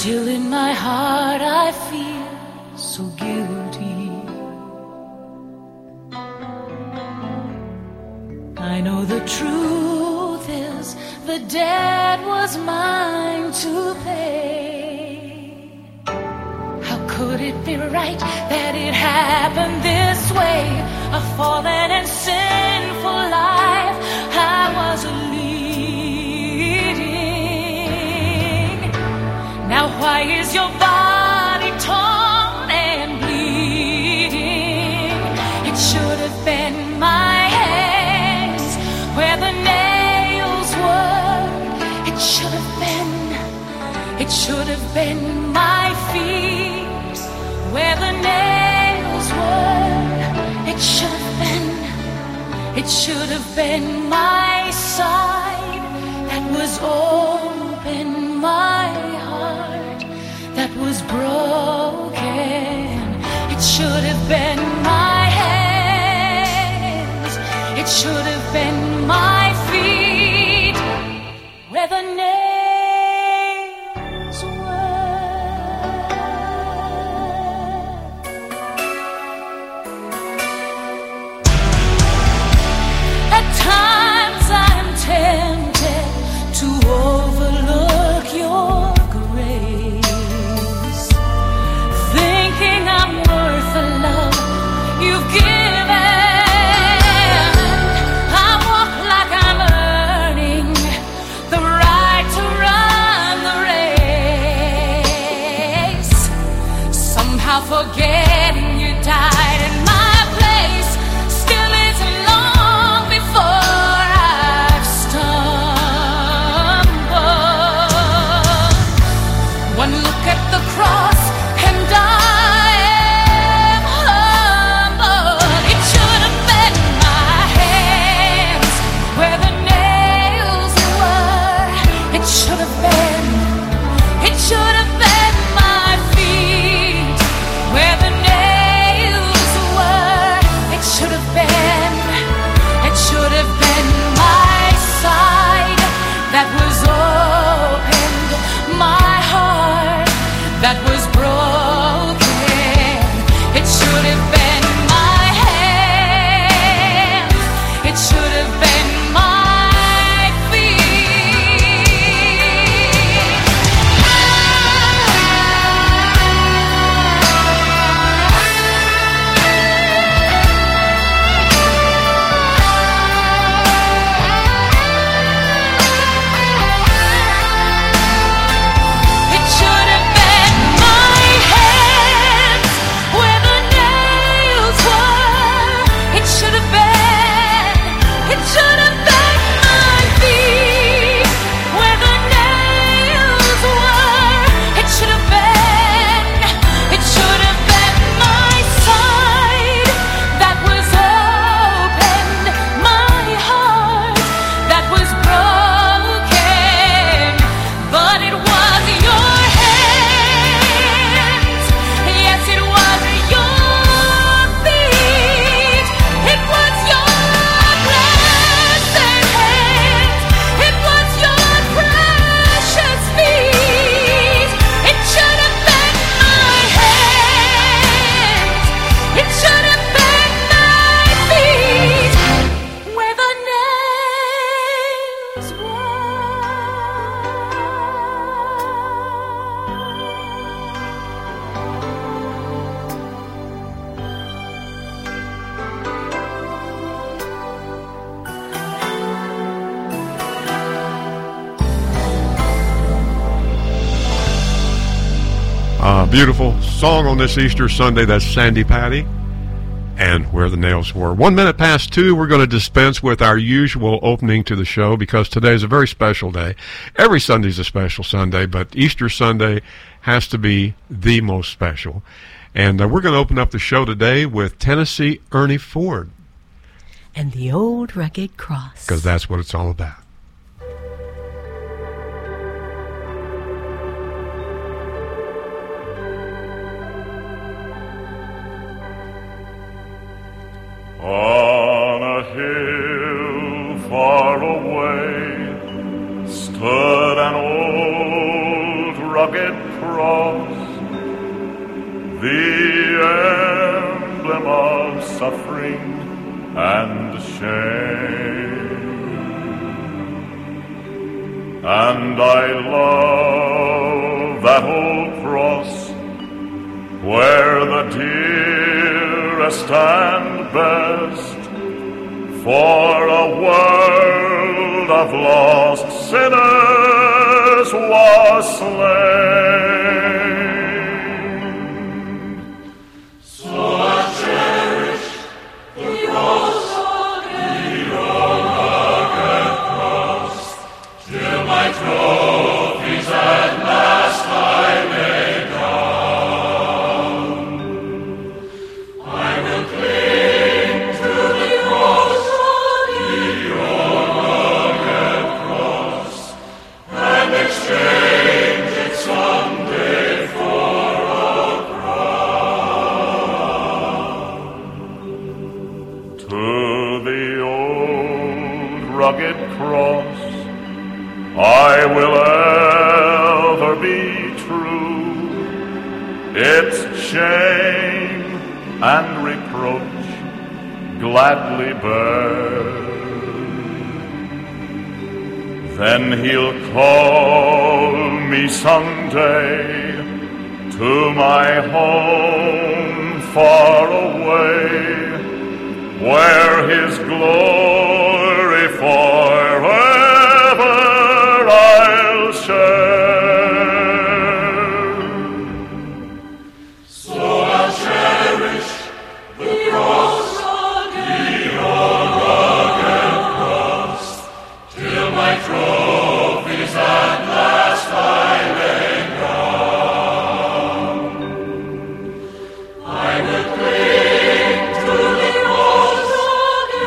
Still in my heart I feel so guilty. I know the truth is the debt was mine to pay. How could it be right that it happened this way? A fallen and sinful life I was leading. Now why is your body torn and bleeding? It should have been my hands where the nails were. It should have been my feet where the nails were. It should have been my side that was open, my heart that was broken. It should have been my hands. It should have been my feet where the nails were. At times I'm tempted to overlook your grace, thinking I'm worth the love you've given. I walk like I'm earning the right to run the race, somehow forgetting you died in my place. Still isn't long before I've stumbled. One look at the cross and I am humbled. It should have been my hands where the nails were. It should have been my feet where the nails were. It should have been my side that was opened, my heart that was broken. It should have been my hands. It should have been my feet. It should have been my hands where the nails were. It should have been my feet where the nails were. It should have been my side that was opened, my heart that was broken. But it was your hands, yes, it was your feet. It was your blessed hands. It was your precious feet. It should have been my hands. It should have been my feet where the nails Beautiful song on this Easter Sunday. That's Sandi Patty and Where the Nails Were. 1 minute past 2, we're going to dispense with our usual opening to the show because today is a very special day. Every Sunday's a special Sunday, but Easter Sunday has to be the most special. And we're going to open up the show today with Tennessee Ernie Ford. And the Old Rugged Cross. Because that's what it's all about. On a hill far away stood an old rugged cross, the emblem of suffering and shame. And I love that old cross where the dearest and best for a world of lost sinners was slain. So I cherish the cross, the rugged cross, till my trophies at last I lay down. I will cling to the cross, the rugged cross, and exchange it someday for a crown. To the old rugged cross I will ever be true. Its shame and reproach gladly bear. Then he'll call me someday to my home far away, where his glory forever I'll share. So I'll cherish the cross, the rugged cross, till my trophies at last I lay down. I will cling to the cross, the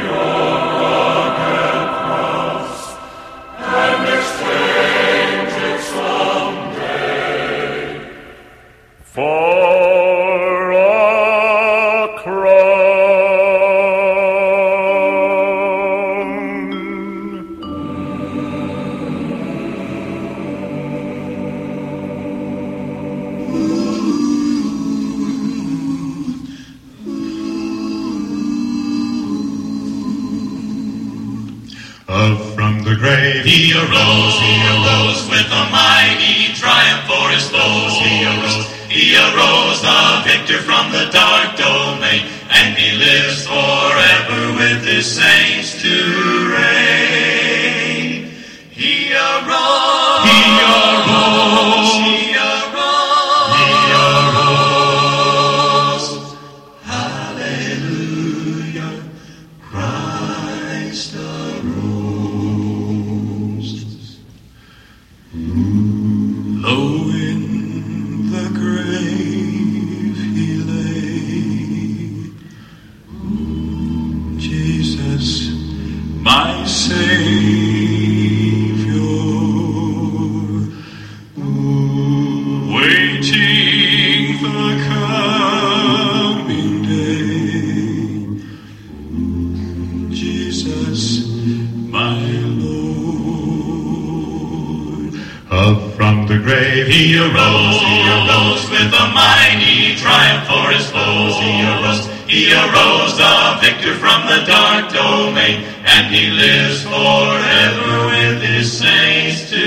rugged cross, and exchange it someday for a crown. Up from the grave he arose with a mighty triumph for his foes. He arose the victor from the dark domain, and he lives forever with his saints to reign. He arose, he arose, he arose, he arose. Hallelujah, Christ arose. Low in the grave he lay, Jesus, my Savior, waiting the coming day. Jesus, my Lord. Up from the grave he arose with a mighty triumph for his foes. He arose the victor from the dark domain, and he lives forever with his saints to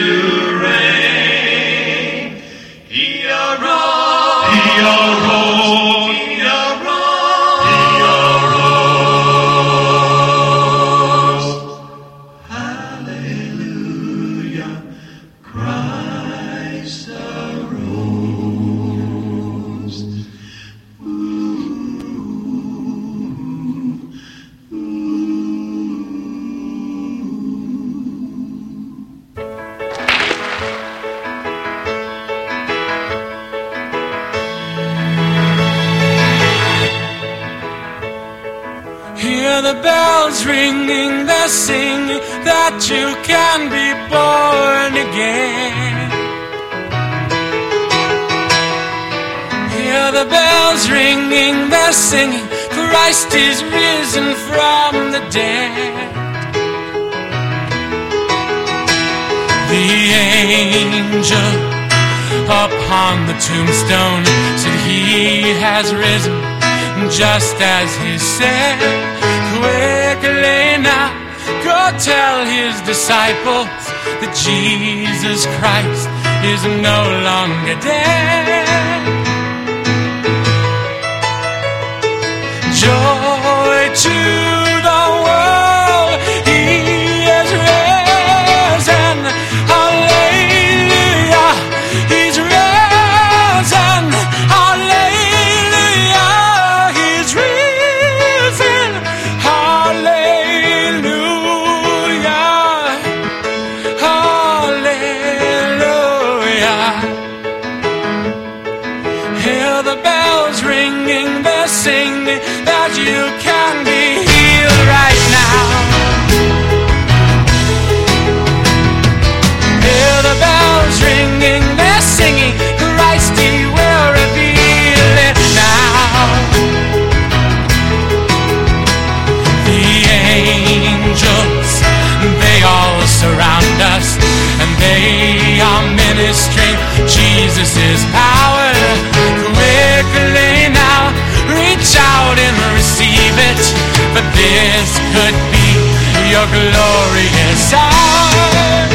reign. He arose, he arose, he arose, he arose. Hallelujah, Christ arose. Hear the bells ringing, they're singing that you can be born again. Hear the bells ringing, they're singing, Christ is risen from the dead. The angel upon the tombstone said he has risen, just as he said. Quickly now, go tell his disciples that Jesus Christ is no longer dead. Joy to the world, he is risen. Hallelujah, he's risen. Hallelujah, he's risen. Hallelujah, hallelujah. Hear the bells ringing, they're singing that you can be healed right now. Hear the bells ringing, they're singing, Christ, he will reveal it now. The angels, they all surround us, and they are ministering Jesus' power. Quickly now, reach out and receive it, for this could be your glorious hour.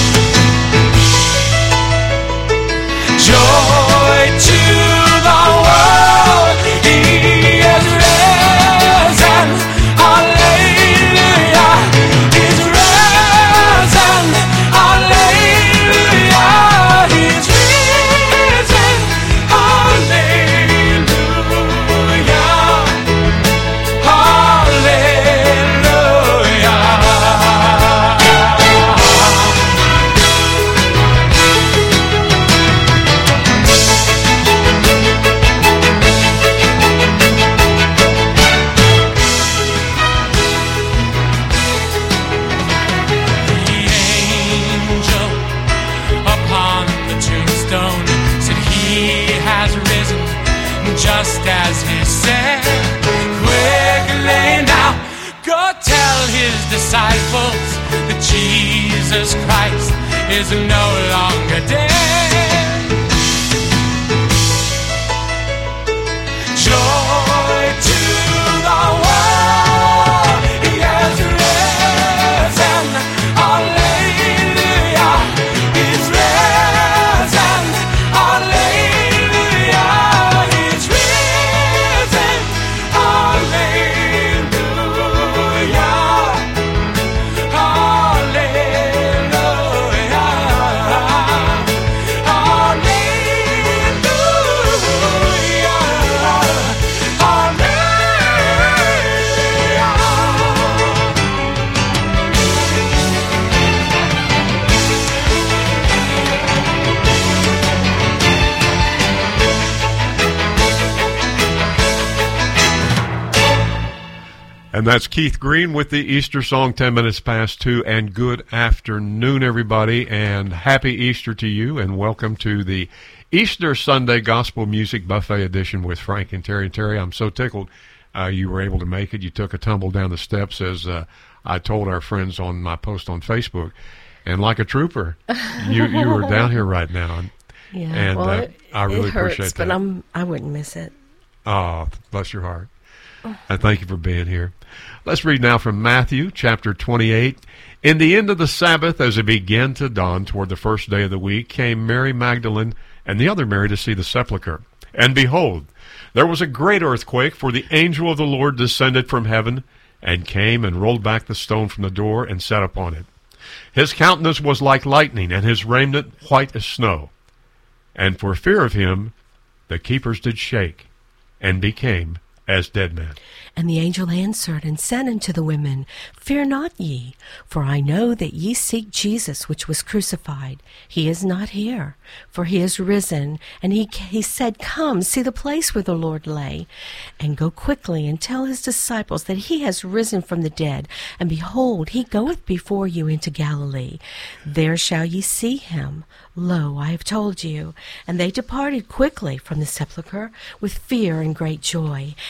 Joy to the world, he is risen. Hallelujah, he's risen. Hallelujah, he's risen. Hallelujah, just as he said. Quickly now, go tell his disciples that Jesus Christ is no longer dead. Joy to the world, he has risen. Hallelujah, he's risen. Hallelujah, he's risen. Hallelujah, And that's Keith Green with the Easter song, 10 minutes past 2. And good afternoon, everybody, and happy Easter to you, and welcome to the Easter Sunday Gospel Music Buffet Edition with Frank and Terry. Terry, I'm so tickled you were able to make it. You took a tumble down the steps, as I told our friends on my post on Facebook. And like a trooper, you were down here right now. Yeah, and well, I really it hurts, appreciate that. but I wouldn't miss it. Oh, bless your heart. And thank you for being here. Let's read now from Matthew chapter 28. In the end of the Sabbath, as it began to dawn toward the first day of the week, came Mary Magdalene and the other Mary to see the sepulchre. And behold, there was a great earthquake, for the angel of the Lord descended from heaven, and came and rolled back the stone from the door, and sat upon it. His countenance was like lightning, and his raiment white as snow. And for fear of him, the keepers did shake, and became as dead men. And the angel answered and said unto the women, Fear not ye, for I know that ye seek Jesus, which was crucified. He is not here, for he is risen. And he said, Come, see the place where the Lord lay, and go quickly and tell his disciples that he has risen from the dead. And behold, he goeth before you into Galilee. There shall ye see him. Lo, I have told you. And they departed quickly from the sepulchre with fear and great joy,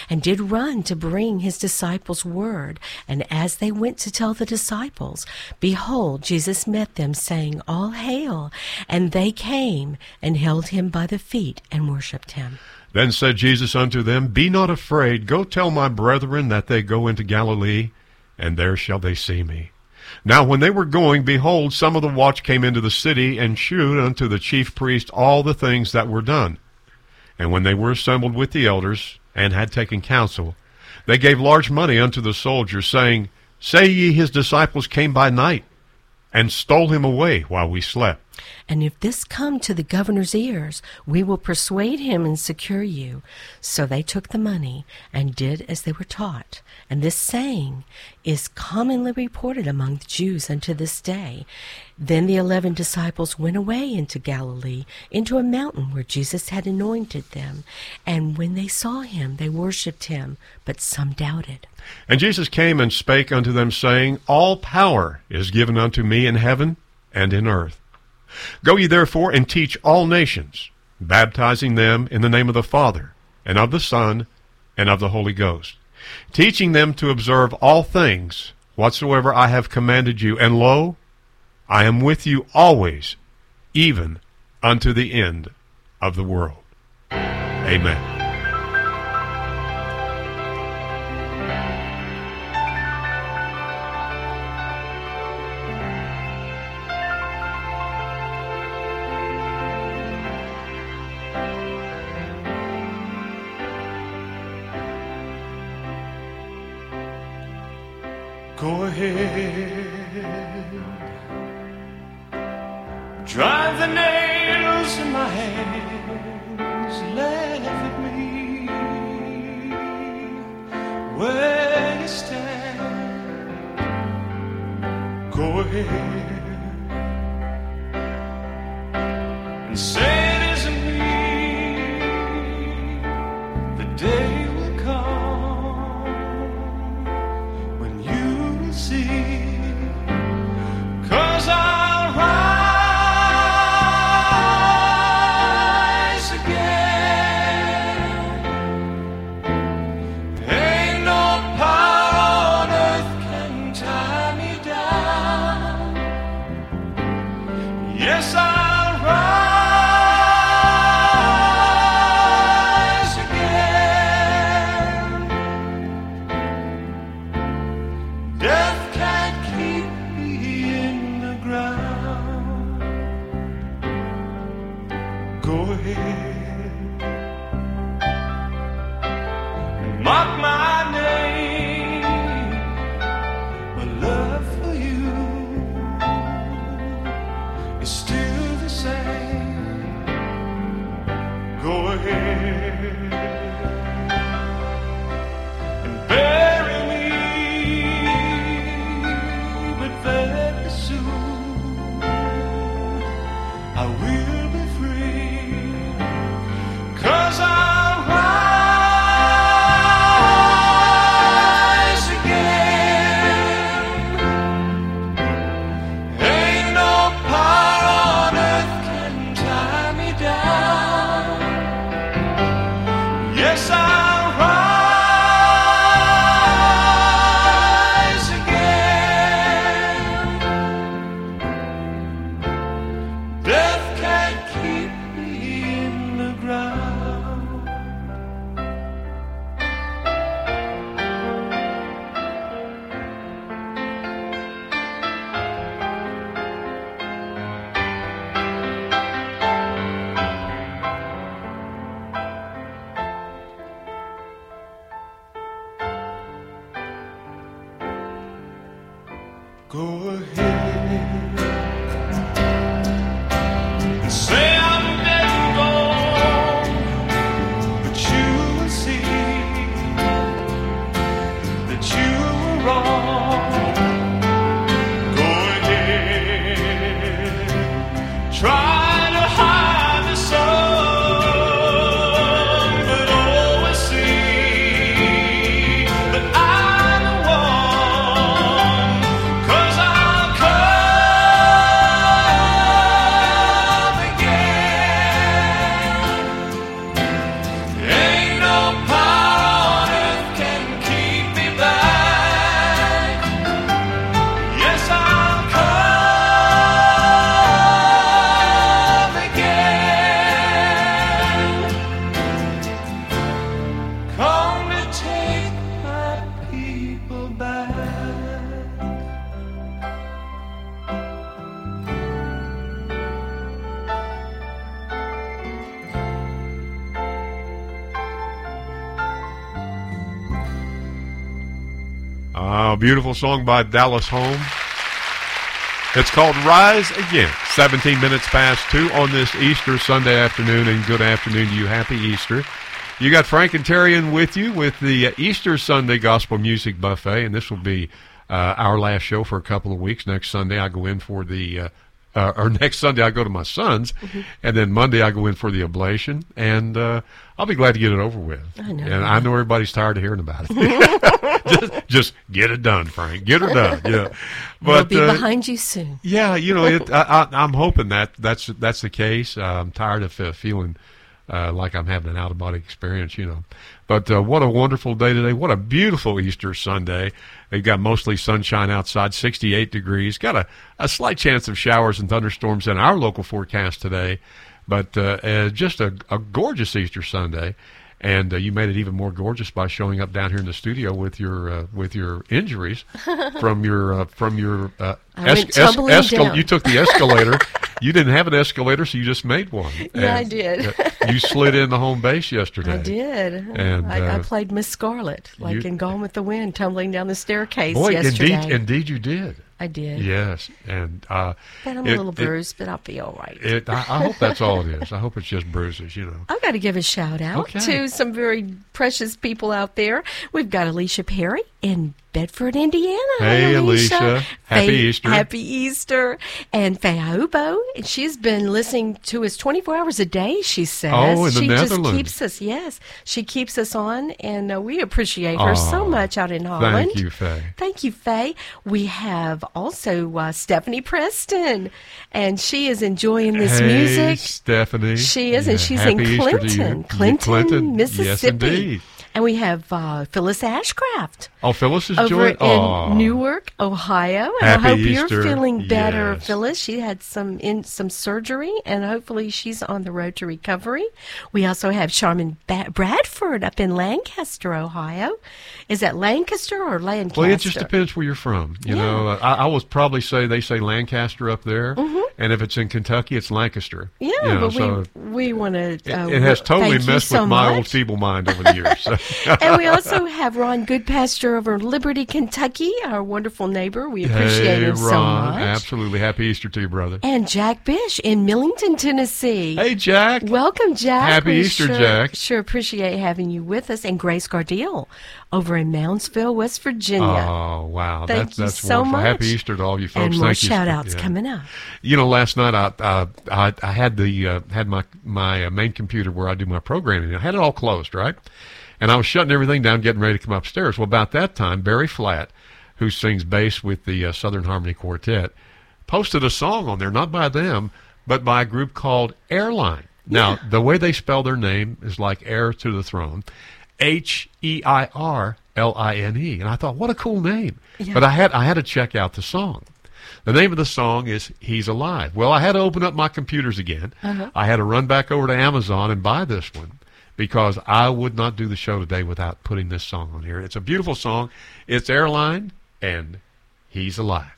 and did run to bring his disciples word. And as they went to tell the disciples, behold, Jesus met them, saying, All hail! And they came and held him by the feet and worshipped him. Then said Jesus unto them, Be not afraid, go tell my brethren that they go into Galilee, and there shall they see me. Now when they were going, behold, some of the watch came into the city, and shewed unto the chief priest all the things that were done. And when they were assembled with the elders, and had taken counsel, they gave large money unto the soldiers, saying, Say ye his disciples came by night, and stole him away while we slept. And if this come to the governor's ears, we will persuade him and secure you. So they took the money, and did as they were taught. And this saying is commonly reported among the Jews unto this day. Then the 11 disciples went away into Galilee, into a mountain where Jesus had anointed them. And when they saw him, they worshipped him, but some doubted. And Jesus came and spake unto them, saying, All power is given unto me in heaven and in earth. Go ye therefore and teach all nations, baptizing them in the name of the Father, and of the Son, and of the Holy Ghost, teaching them to observe all things whatsoever I have commanded you. And lo, I am with you always, even unto the end of the world. Amen. Go ahead, drive the nails in my hands, laugh at me where you stand. Go ahead and say it isn't me. The day will come when you see, 'cause I'll rise again. Ain't no power on earth can tie me down. Yes, I'll rise again. Death can't keep me in the ground. Go ahead and mock my name. My love for you is still the same. Go ahead and bury me, but very soon I will be free, 'cause I'll rise again. Ain't no power on earth can tie me down. Yes, I'll rise again. Death can't keep me in the ground. Go ahead and say I'm dead and gone, but you will see that you were wrong. Go ahead, try to hide the sun, but always see that I'm the one. 'Cause I'll come Beautiful song by Dallas Holm. It's called Rise Again. 17 minutes past 2 on this Easter Sunday afternoon, and good afternoon to you. Happy Easter. You got Frank and Terrian with you with the Easter Sunday Gospel Music Buffet, and this will be our last show for a couple of weeks. Next Sunday I go in for the or next Sunday I go to my son's, and then Monday I go in for the oblation, and I'll be glad to get it over with. I know. And I know everybody's tired of hearing about it. just get it done, Frank. Get it done. Yeah, but we'll be behind you soon. Yeah, I'm hoping that's the case. I'm tired of feeling like I'm having an out-of-body experience, But what a wonderful day today. What a beautiful Easter Sunday. They've got mostly sunshine outside, 68 degrees. Got a slight chance of showers and thunderstorms in our local forecast today. But just a gorgeous Easter Sunday. And you made it even more gorgeous by showing up down here in the studio with your injuries from your escalator. You took the escalator. You didn't have an escalator, so you just made one. Yeah, I did. You slid in the home base yesterday. I did. And I played Miss Scarlet, in Gone with the Wind, tumbling down the staircase yesterday. Indeed you did. I did. Yes, and but I'm a little bruised, but I'll be all right. I hope that's all it is. I hope it's just bruises, I've got to give a shout out to some very precious people out there. We've got Alicia Perry in Bedford, Indiana. Hey, Alicia. Happy Easter. Happy Easter. And Faye Aubo, and she's been listening to us 24 hours a day, she says. Oh, in the Netherlands. She just keeps us, yes. She keeps us on, and we appreciate her so much out in Holland. Thank you, Faye. Thank you, Faye. We have also Stephanie Preston, and she is enjoying this music. Stephanie. She is, and she's Happy in Clinton, Mississippi. Yes, indeed. And we have Phyllis Ashcraft. Oh, Phyllis is over in Newark, Ohio. And Happy I hope Easter. You're feeling better, Yes. Phyllis. She had some surgery, and hopefully she's on the road to recovery. We also have Charmin Bradford up in Lancaster, Ohio. Is that Lancaster or Lancaster? Well, it just depends where you're from. You know, I will probably say they say Lancaster up there, and if it's in Kentucky, it's Lancaster. Yeah, but so we want to. It has totally messed with my old feeble mind over the years. So. And we also have Ron Goodpasture over in Liberty, Kentucky, our wonderful neighbor. We appreciate him so much. Absolutely. Happy Easter to you, brother. And Jack Bish in Millington, Tennessee. Hey, Jack. Welcome, Jack. Happy Easter, Jack. Sure appreciate having you with us. And Grace Gardiel over in Moundsville, West Virginia. Oh, wow. Thank you that's so wonderful. much. Happy Easter to all you folks. And more Thank you. shout-outs coming up. Last night I had my main computer where I do my programming. I had it all closed, right? And I was shutting everything down, getting ready to come upstairs. Well, about that time, Barry Flatt, who sings bass with the Southern Harmony Quartet, posted a song on there, not by them, but by a group called Airline. Now, the way they spell their name is like heir to the throne, Heirline. And I thought, what a cool name. Yeah. But I had to check out the song. The name of the song is He's Alive. Well, I had to open up my computers again. I had to run back over to Amazon and buy this one, because I would not do the show today without putting this song on here. It's a beautiful song. It's Airline, and He's Alive.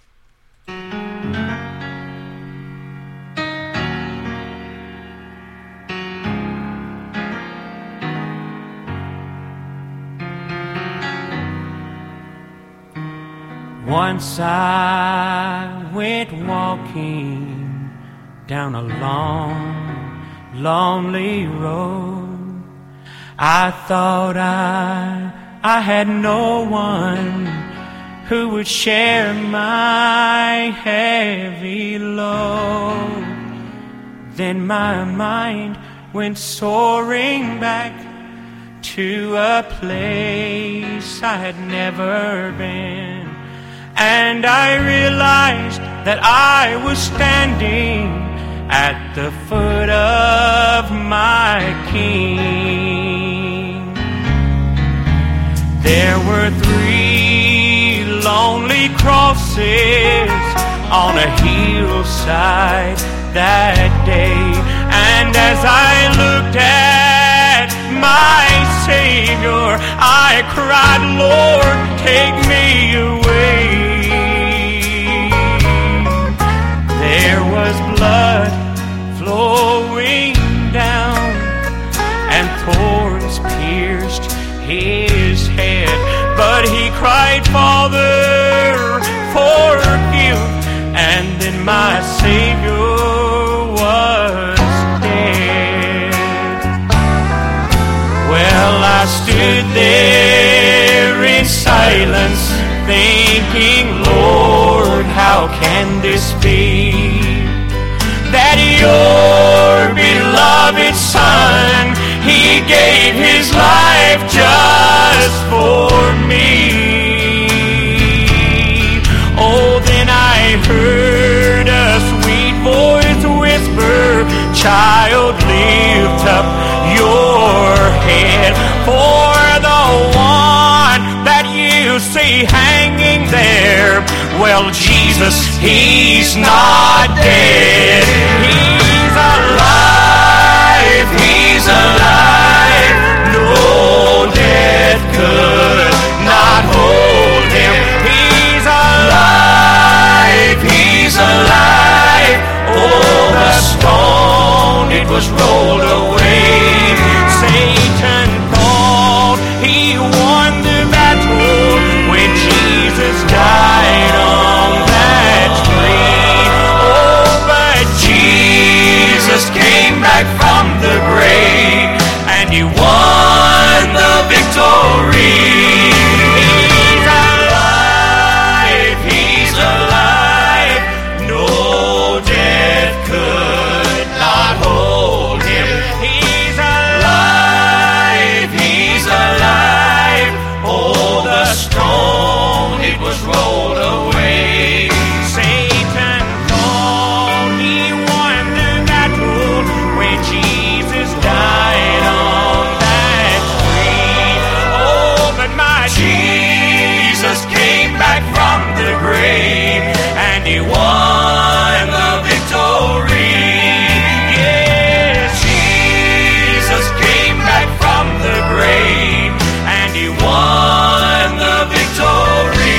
Once I went walking down a long, lonely road. I thought I had no one who would share my heavy load. Then my mind went soaring back to a place I had never been. And I realized that I was standing at the foot of my King. There were 3 lonely crosses on a hillside that day. And as I looked at my Savior, I cried, Lord, take me away. There was blood flowing down, and thorns pierced his head. But he cried, Father, that my Savior was dead. Well, I stood there in silence, thinking, Lord, how can this be? That your beloved Son, He gave His life just for me. Oh, then I heard a sweet voice whisper, child, lift up your head, for the one that you see hanging there, well, Jesus, He's not dead. He's alive, He's alive. No death could not hold Him. He's alive, He's alive. Oh, the stone, it was rolled away. Satan thought he won the battle when Jesus died on that tree. Oh, but Jesus came back from the grave and He won the victory. He's alive, He's alive. No death could not hold Him. He's alive, He's alive. Oh, the stone, it was rolled away. Satan thought he won the battle when Jesus died on that tree. Oh, but my Jesus came back from the grave and He won the victory. Yes, Jesus came back from the grave and He won the victory.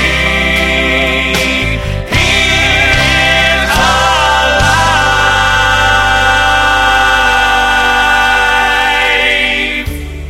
He's alive.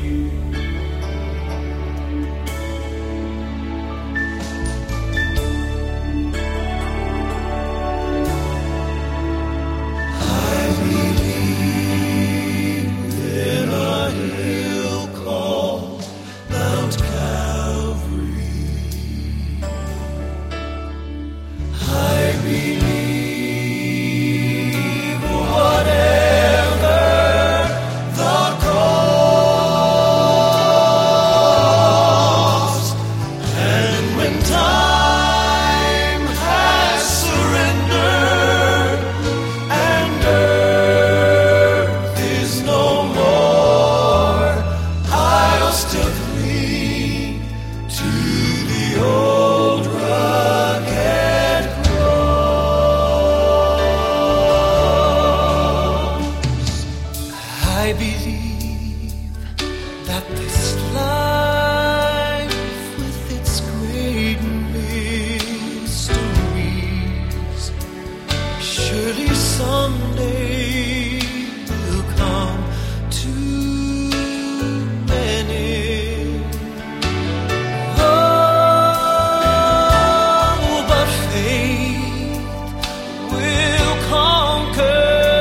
I believe that this life with its great mysteries surely someday will come to many. Oh, but faith will conquer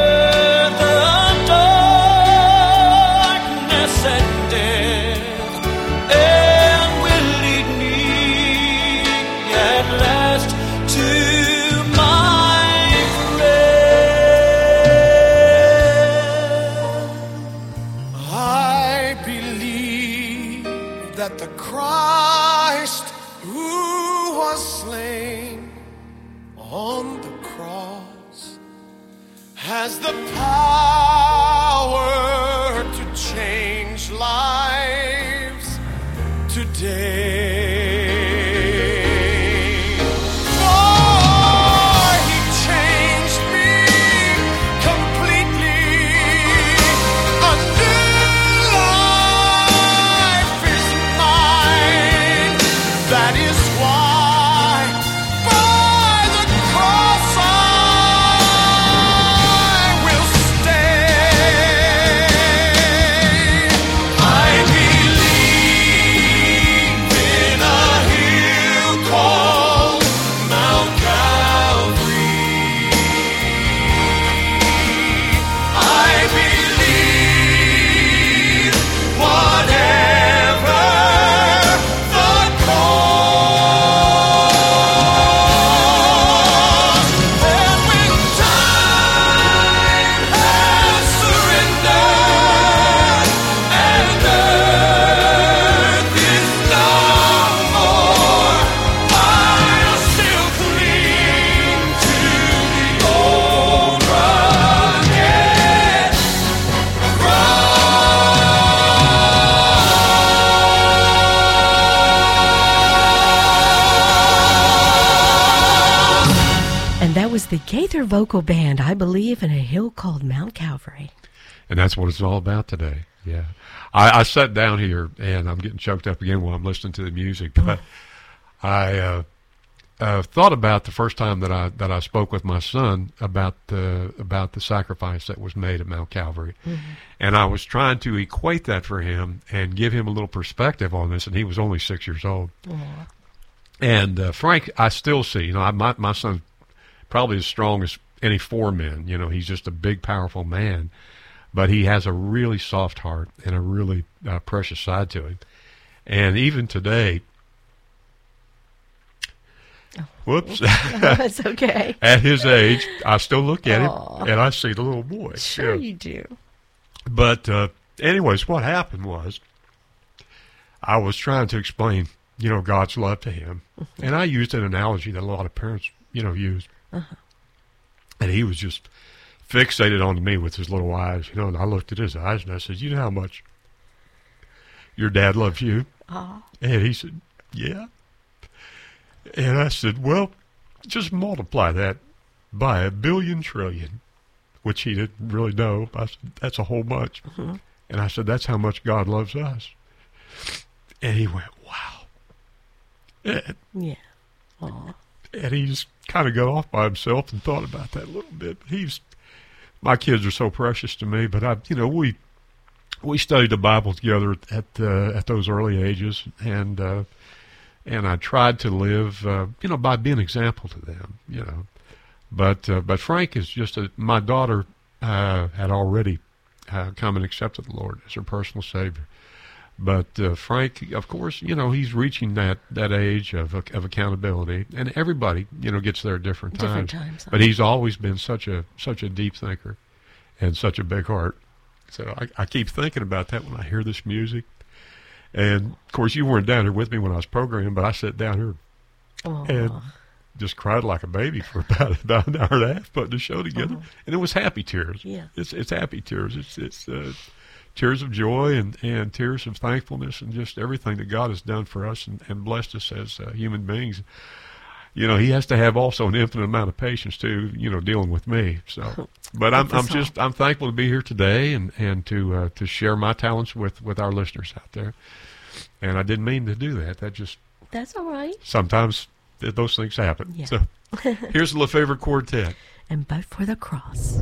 that the Christ who was slain on the cross has the power to change lives today. That is why by the cross I will stay. I believe the Gaither Vocal Band, I believe, in a hill called Mount Calvary. And that's what it's all about today. Yeah. I sat down here, and I'm getting choked up again while I'm listening to the music, but I thought about the first time that I spoke with my son about the sacrifice that was made at Mount Calvary, and I was trying to equate that for him and give him a little perspective on this, and he was only 6 years old. And Frank, I still see, my son's probably as strong as any four men. He's just a big, powerful man, but he has a really soft heart and a really precious side to him. And even today, whoops, That's okay. at his age, I still look at him and I see the little boy. Sure you do. But anyways, what happened was I was trying to explain, God's love to him. And I used an analogy that a lot of parents, use. And he was just fixated on me with his little eyes, and I looked at his eyes and I said, you know how much your dad loves you? And he said, yeah. And I said, well, just multiply that by 1 billion trillion, which he didn't really know. I said, that's a whole bunch. And I said, that's how much God loves us. And he went, wow. And, Yeah. Aw. and he just kind of got off by himself and thought about that a little bit. My kids are so precious to me, but we studied the Bible together at those early ages, and I tried to live, by being an example to them, But Frank is just my daughter had already come and accepted the Lord as her personal Savior. But Frank, of course, he's reaching that age of accountability, and everybody, gets there at different times. But he's always been such a deep thinker and such a big heart. So I keep thinking about that when I hear this music. And of course, you weren't down here with me when I was programming, but I sat down here and just cried like a baby for about an hour and a half putting the show together, and it was happy tears. Yeah, it's happy tears. It's tears of joy and tears of thankfulness and just everything that God has done for us and blessed us as human beings. He has to have also an infinite amount of patience too, dealing with me. So, but I'm thankful to be here today and to share my talents with our listeners out there. And I didn't mean to do that. That's all right. Sometimes those things happen. Yeah. So here's the LeFevre Quartet. And But for the Cross.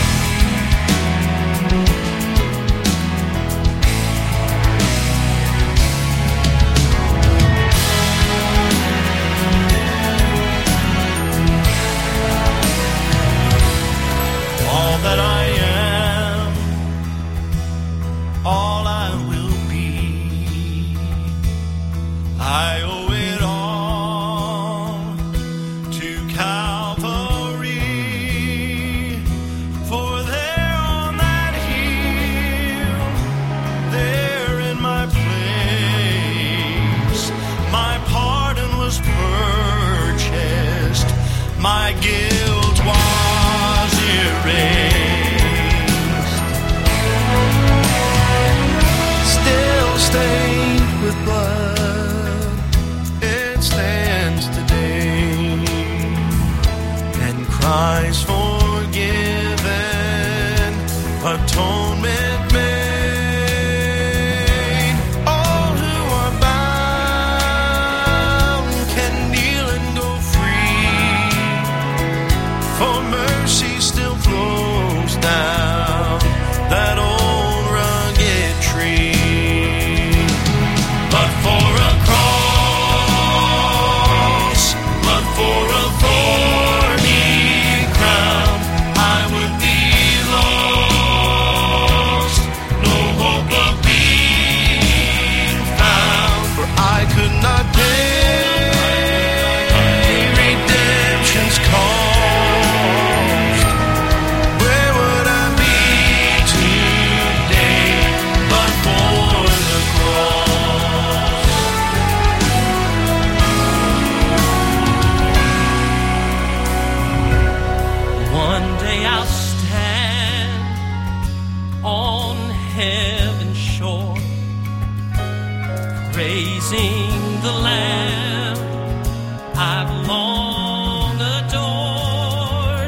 All that I am, all I will be, I owe it all to Calvary. For there on that hill, there in my place, my pardon was purchased, my guilt was erased. Still stained with blood, it stands today, and cries forgiven, atonement made. All who are bound can kneel and go free, for mercy still flows down that old rugged tree. But for a cross, but for a thorny crown, I would be lost, no hope of being found. For I could not pay redemption's cost. Where would I be today but for the cross? One day I'll stand on heaven's shore, praising the Lamb I've long adored.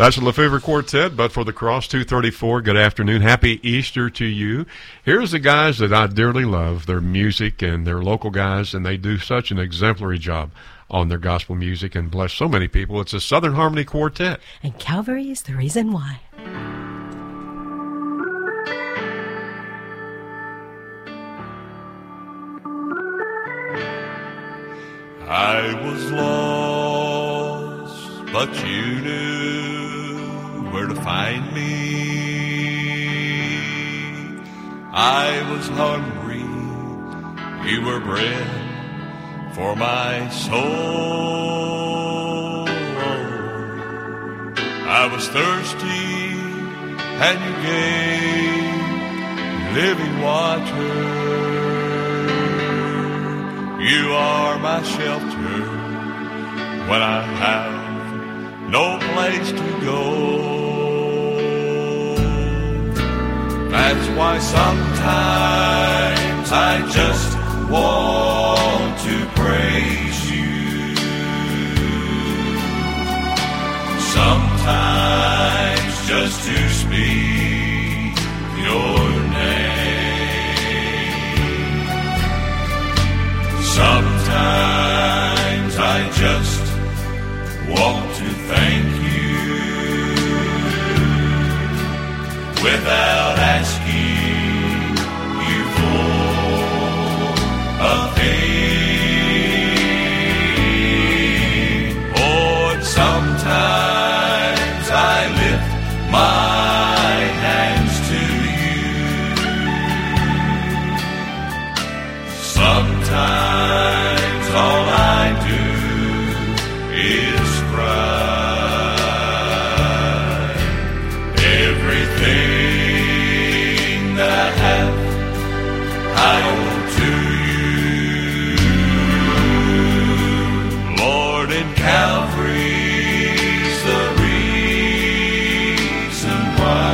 That's the Lefevre Quartet, but for the Cross 234, good afternoon. Happy Easter to you. Here's the guys that I dearly love, their music, and they're local guys, and they do such an exemplary job on their gospel music and bless so many people. It's the Southern Harmony Quartet. And Calvary is the reason why. I was lost, but you knew where to find me. I was hungry, you were bread for my soul. I was thirsty, and you gave living water. You are my shelter when I have no place to go. That's why sometimes I just want to praise you. Sometimes just to speak your name. Sometimes I just want to thank you without asking you for a thing. Oh, and sometimes I lift my hands to you. Sometimes all I do is cry. Everything that I have, I owe to you. Lord, in Calvary's the reason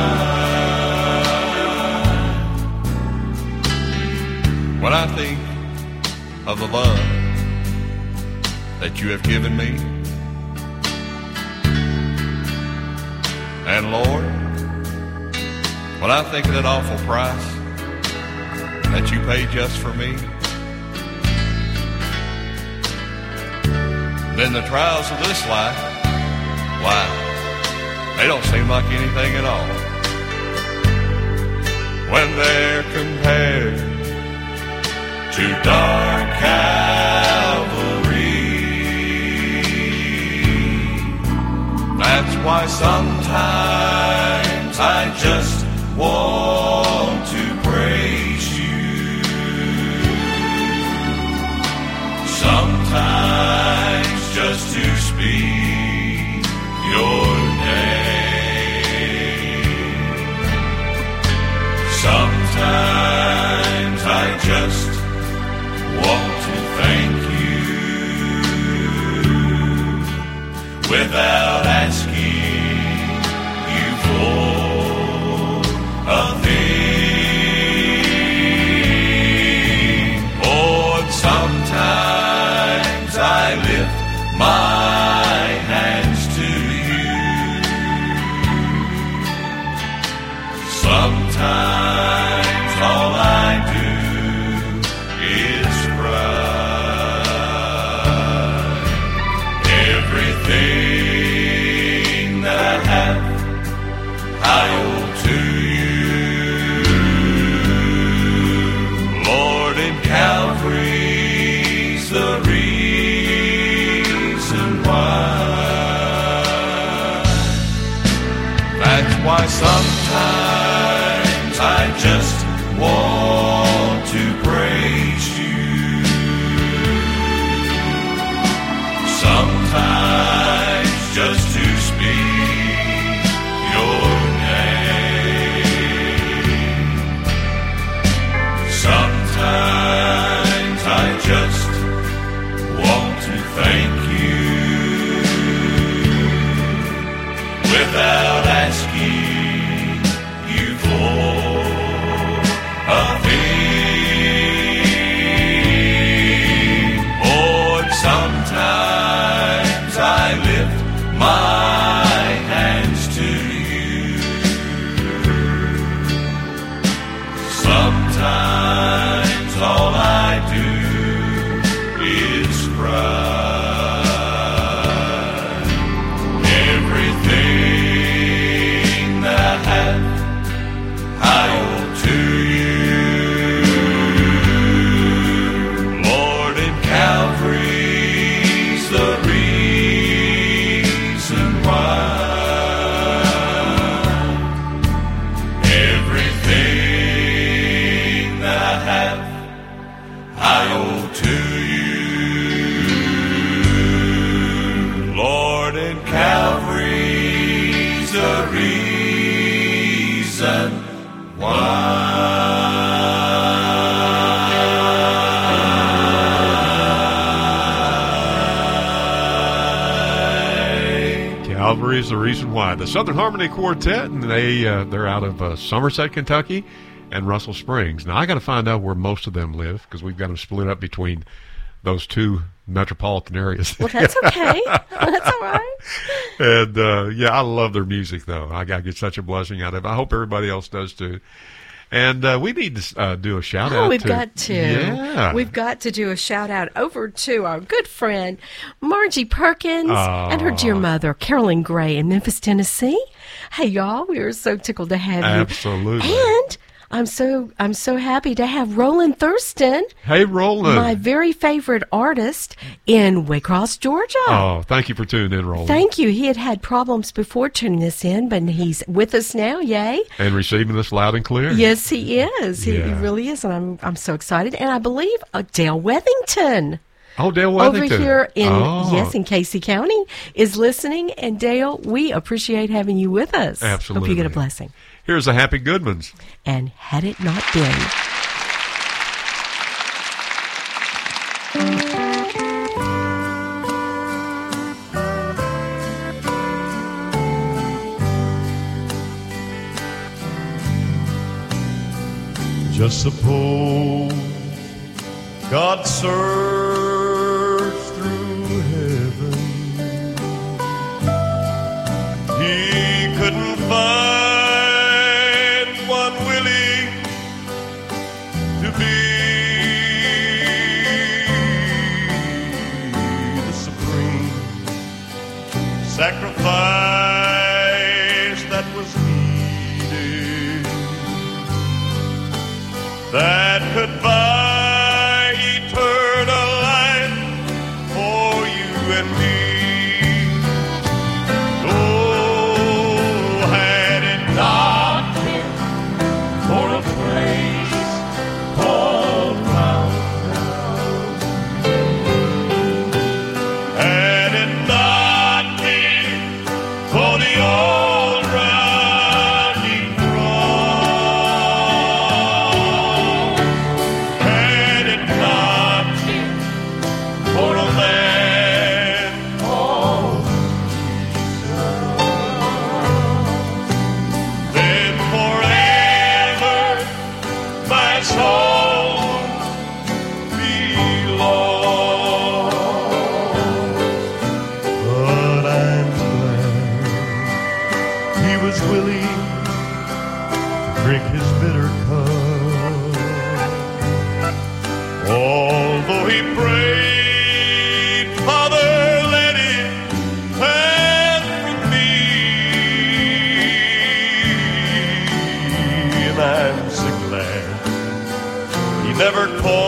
why. When I think of the love that you have given me, and Lord, when I think of that awful price that you paid just for me, then the trials of this life, why, they don't seem like anything at all when they're compared to dark Calvary. That's why sometimes I just want to praise you. Sometimes just to speak your name. Sometimes I just want to thank you without asking you for a thing. Oh, and sometimes I lift my hands to you. Sometimes all I do is cry. Everything that I have, I owe to you. Lord, in Calvary's the reason why. That's why sometimes I just want to praise you. Sometimes just to speak your name. Sometimes I just want to thank you without asking you for a thing. Oh, and sometimes I lift my hands Calvary's the reason why. Calvary is the reason why. The Southern Harmony Quartet, and they're out of Somerset, Kentucky, and Russell Springs. Now, I got to find out where most of them live, because we've got them split up between those two metropolitan areas. Well, that's okay. That's all right. And, yeah, I love their music, though. I get such a blessing out of it. I hope everybody else does, too. And we need to do a shout-out. Oh, we've got to. Yeah. We've got to do a shout-out over to our good friend, Margie Perkins, and her dear mother, Carolyn Gray, in Memphis, Tennessee. Hey, y'all, we are so tickled to have you. Absolutely. And I'm so happy to have Roland Thurston. Hey, Roland. My very favorite artist in Waycross, Georgia. Oh, thank you for tuning in, Roland. Thank you. He had problems before tuning us in, but he's with us now. Yay. And receiving us loud and clear. Yes, he is. He Yeah. really is, and I'm so excited. And I believe Dale Wethington. Oh, Dale Wethington. Over here in Casey County is listening. And Dale, we appreciate having you with us. Absolutely. Hope you get a blessing. Here's the Happy Goodmans. And had it not been. Just suppose God searched through heaven, He couldn't find one willing to be the supreme sacrifice that was needed, that could buy eternal life for you and me. Oh, had it not been for a place called Roundhouse, had it not been for the old rugged cross, had it not been for a man called Jesus, then forever my soul be lost. But I'm glad He was willing to drink His bitter cup, although He prayed, Father, let it pass from me. And I'm so glad He never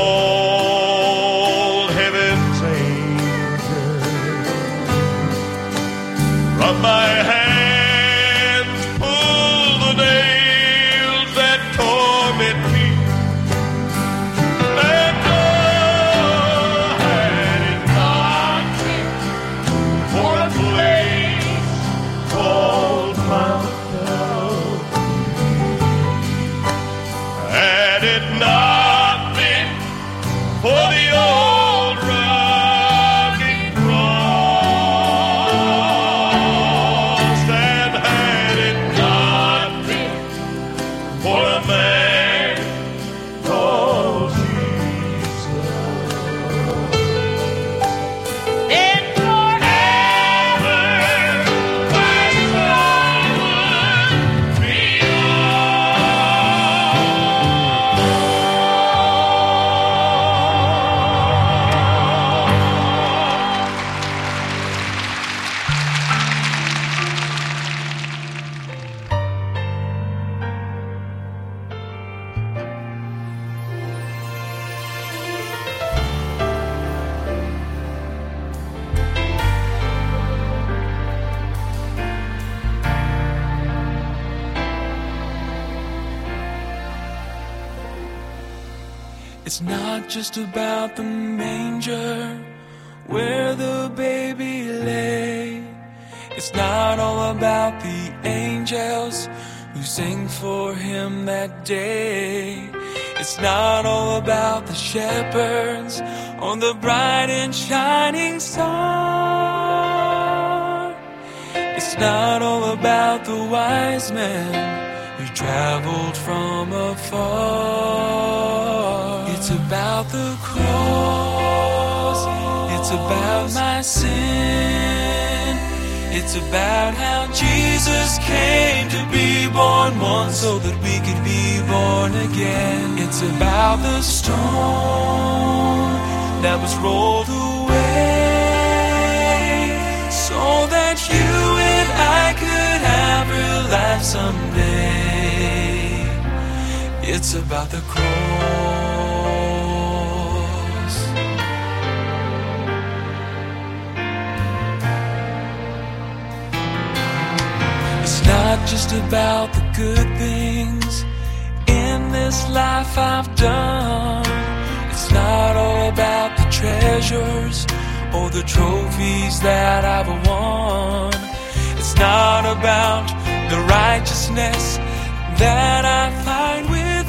called heaven's angels from my hands, pull the nails that torment me. And oh, had it not been for a place called Roundhouse, had it not been for the old rugged cross, and had it not been for a man called Jesus, then forever my soul would be It's not just about the manger where the baby lay. It's not all about the angels who sing for him that day. It's not all about the shepherds on the bright and shining star. It's not all about the wise men who traveled from afar. It's about the cross. It's about my sin. It's about how Jesus came to be born once so that we could be born again. It's about the stone that was rolled away so that you and I could have real life someday. It's about the cross. It's not just about the good things in this life I've done. It's not all about the treasures or the trophies that I've won. It's not about the righteousness that I find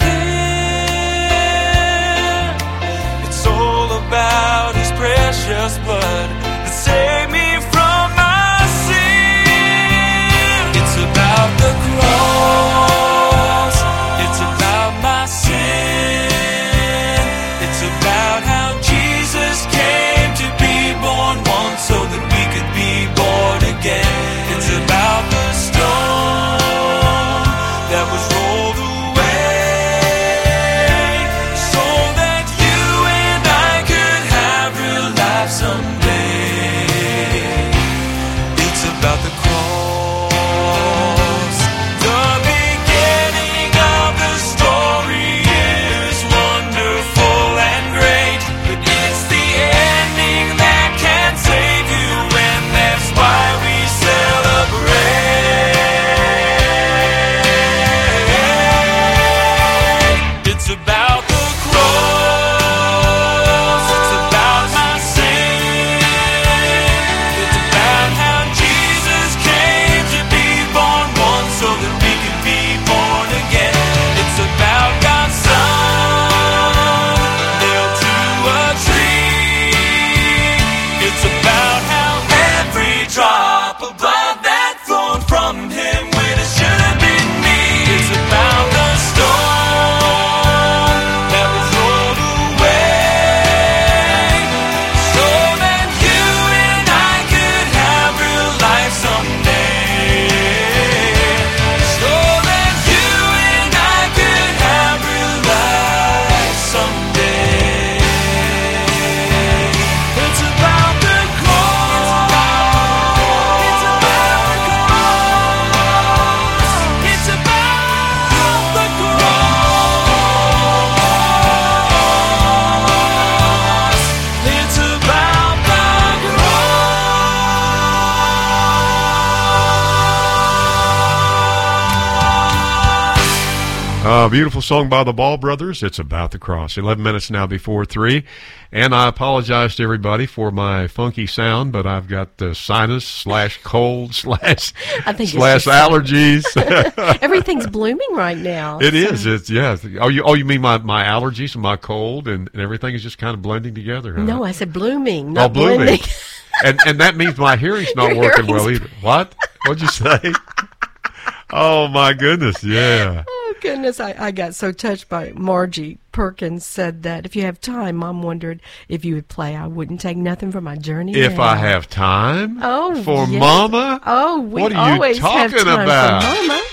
within. It's all about his precious blood that saved me from my sin. It's about the cross. It's about my sin. It's about how Jesus came to be born once so that we could be born again. It's about the stone that was rolled away so that you and I could have real life someday. It's about the cross. The beginning of the story is wonderful and great, but it's the ending that can save you, and that's why we celebrate. It's about the cross. It's about my sin. It's about how Jesus came to be born once so that we could be born again. It's about God's Son nailed to a tree. It's about how every drop of blood that flowed from him when it should have been me. It's about the stone that was rolled away so that you and I could have real life someday. So that you and I could have real life someday. It's about the cross. It's about the cross. It's about the cross. It's about the cross. Beautiful song by the Ball Brothers. It's about the cross. 11 minutes now before 3. And I apologize to everybody for my funky sound, but I've got the sinus / cold / I think it's allergies. Everything's blooming right now. It is. It's yeah. Oh, you mean my allergies and my cold and everything is just kind of blending together? Huh? No, I said blooming, not blooming. blending. and that means my hearing's not Your working well hearing's either. What? What'd you say? Oh my goodness! Yeah. Oh, goodness. I got so touched by Margie Perkins said that if you have time, Mom wondered if you would play I Wouldn't Take Nothing for My Journey. If Now. I have time for yes. Mama? Oh, we What are you always have talking time about? for Mama.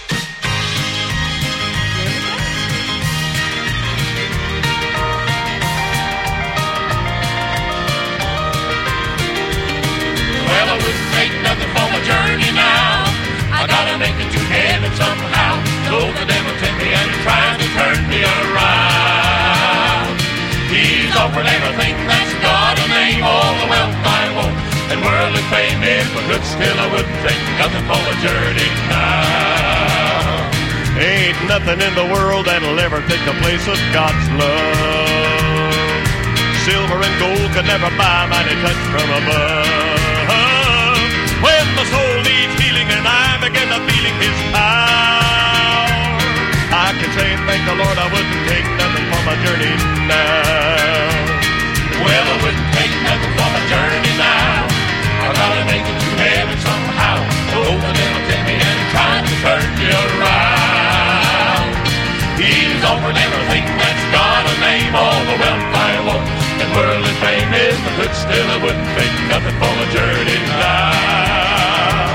Well, I wouldn't take nothing for my journey now. I gotta make it to heaven somehow. Though the devil tempt me and tries to turn me around, he's offered everything that's got a name, all the wealth I want, and worldly fame if I could. Still I wouldn't take nothing for my journey now. Ain't nothing in the world that'll ever take the place of God's love. Silver and gold could never buy mighty touch from above. When my soul needs healing and I begin to feeling His power. I can say thank the Lord, I wouldn't take nothing for my journey now. Well, I wouldn't take nothing for my journey now. I gotta make it to heaven somehow. So the devil take me and try to turn me around. He's offered everything that's got a name, all the wealth I want and worldly fame is, but still I wouldn't take nothing for my journey now.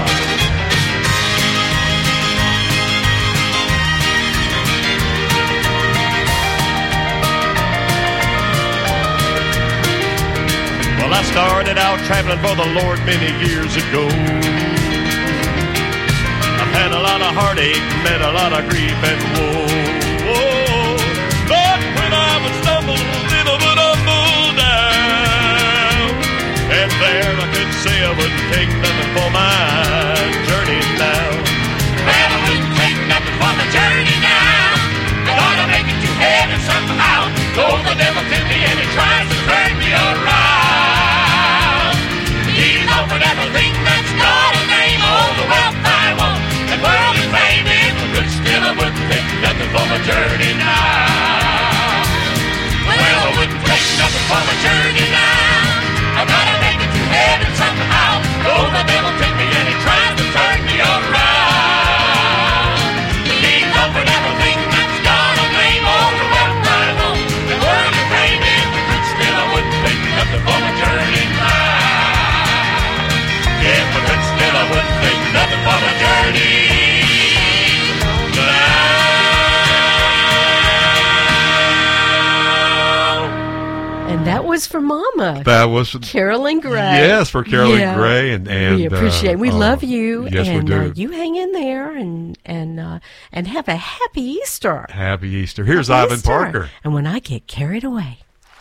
Well, I started out traveling for the Lord many years ago. I've had a lot of heartache, met a lot of grief and woe. But when I would stumble, then I would humble down. And there I could say I wouldn't take nothing for my journey now. Well, I wouldn't take nothing for my journey now. I gotta make it to heaven somehow. Though the devil tempts me and he tries to turn me around. He's offered everything that's got a name, all the wealth I want and worldly fame is, but still I wouldn't take nothing for my journey now. Well, I wouldn't take nothing for my journey now. I gotta make it to heaven somehow. Though the devil tempts me and he tries to turn me around. He's offered everything that's got a name, all the wealth I want and worldly fame is, but still I wouldn't take nothing for my journey now. Yeah, but still I wouldn't take nothing for my journey now. And that was for Mama. That was Carolyn Gray. Yes, for Carolyn Gray, and we appreciate. We love you. Yes, and, we do. You hang in there and have a happy Easter. Happy Easter. Here's Happy Ivan Easter. Parker. And when I get carried away.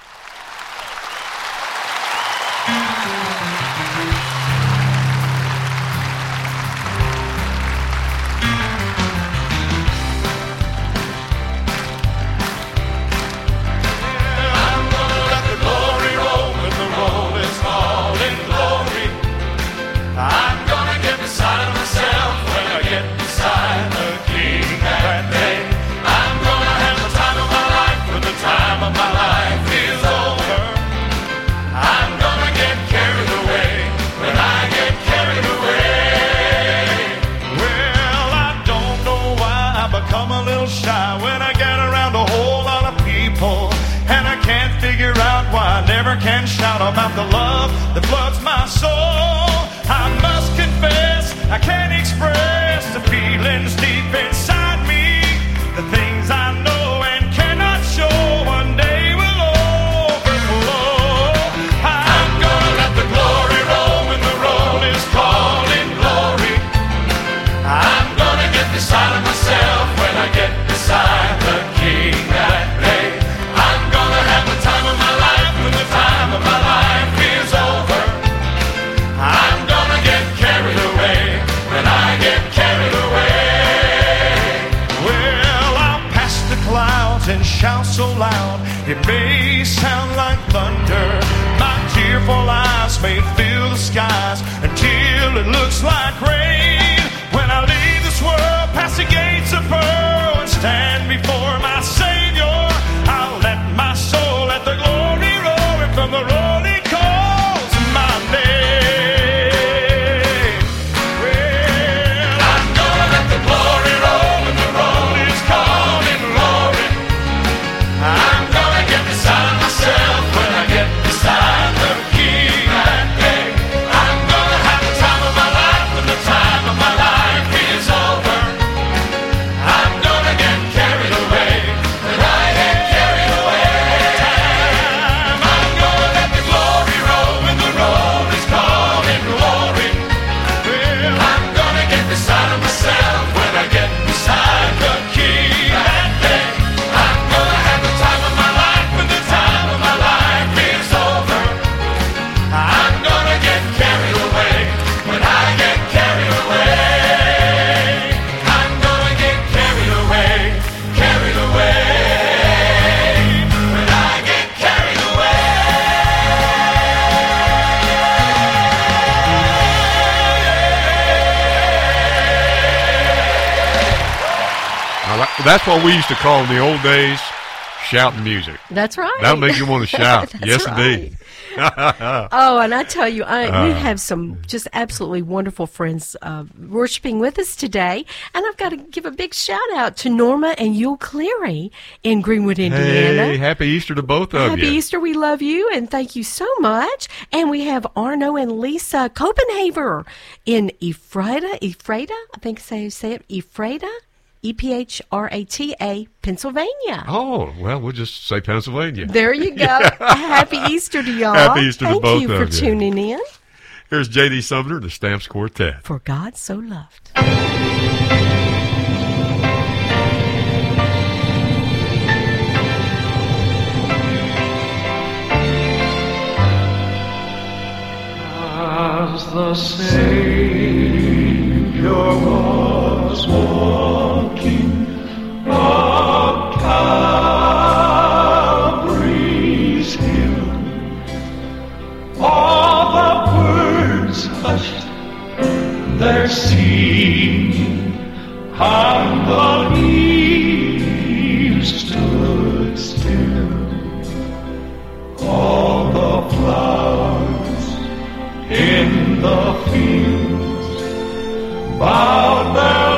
Can shout about the love that floods my soul. I must confess, I can't express the feelings deep inside me. The things I know and cannot show one day will overflow. I'm gonna let the glory roll when the roll is calling glory. I'm gonna get beside of myself when I get beside the King that day. I'm gonna have the time of my life when the time of my life is over. I'm gonna get carried away when I get carried away. Well, I'll pass the clouds and shout so loud it may sound like thunder. My tearful eyes may fill the skies until it looks like rain. When I leave this world past the gates of pearl and stand before my Savior, I'll let my soul let the glory roar from the roll he calls my name. Well, I'm gonna let the glory roll when the roll is calling glory. I'm gonna get beside myself when I get beside the King that day. I'm gonna have the time of my life when the time That's what we used to call in the old days shouting music. That's right. That'll make you want to shout. That's yes, right. indeed. Oh, and I tell you, we have some just absolutely wonderful friends worshiping with us today. And I've got to give a big shout out to Norma and Yule Cleary in Greenwood, Indiana. Hey, happy Easter to both of you. Happy Easter. We love you, and thank you so much. And we have Arno and Lisa Copenhaver in Ephrata, I think say it, Ephrata, Ephrata, Pennsylvania. Oh, well, we'll just say Pennsylvania. There you go. Happy Easter to y'all. Happy Easter to both Thank you of for you. tuning in. Here's J.D. Sumner, the Stamps Quartet. For God so loved. As the Savior was walking up Calvary's hill, all the birds hushed their singing, and the leaves stood still. All the flowers in the fields bowed their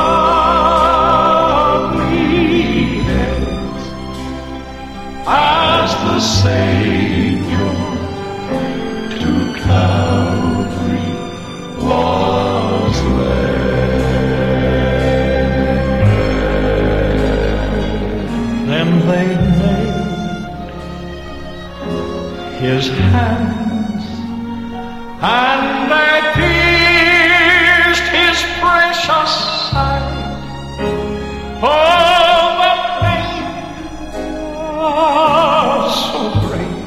lovely heads as the Savior to Calvary was led. Then they nailed his hands and they pierced his precious side. Oh, the pain was so great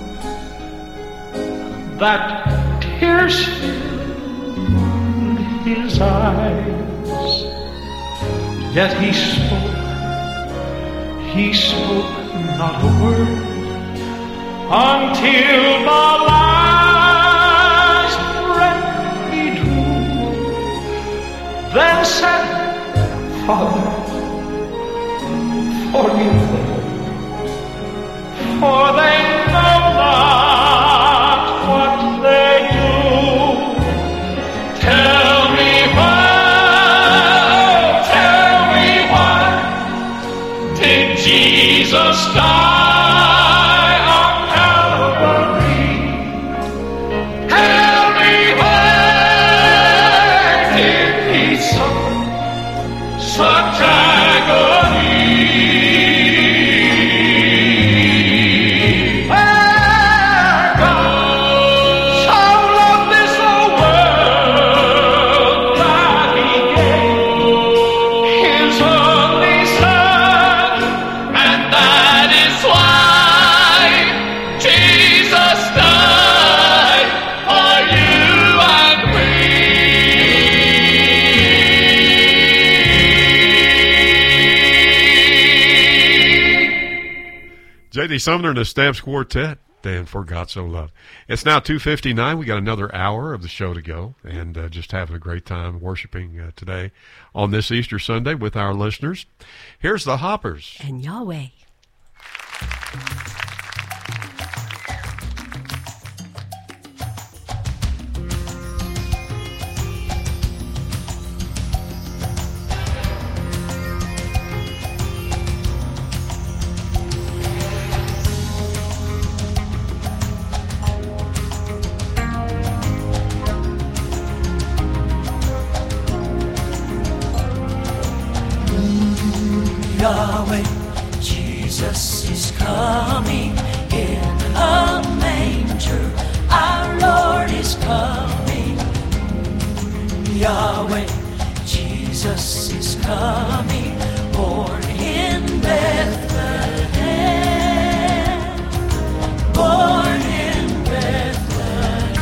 that tears filled his eyes. Yet he spoke not a word until the last breath he drew. Then said, Father, forgive them, for they know not what they do. Tell me why did Jesus die on Calvary? Tell me why did he suffer such agony? Where God so loved this world that he gave his only Son, and that is why Jesus died for you and me. J.D. Sumner and the Stamps Quartet, and For God So Loved. It's now 2:59. We got another hour of the show to go, and just having a great time worshiping today on this Easter Sunday with our listeners. Here's the Hoppers. And Yahweh. Yahweh, Jesus is coming in a manger. Our Lord is coming. Yahweh, Jesus is coming, born in Bethlehem. Born in Bethlehem.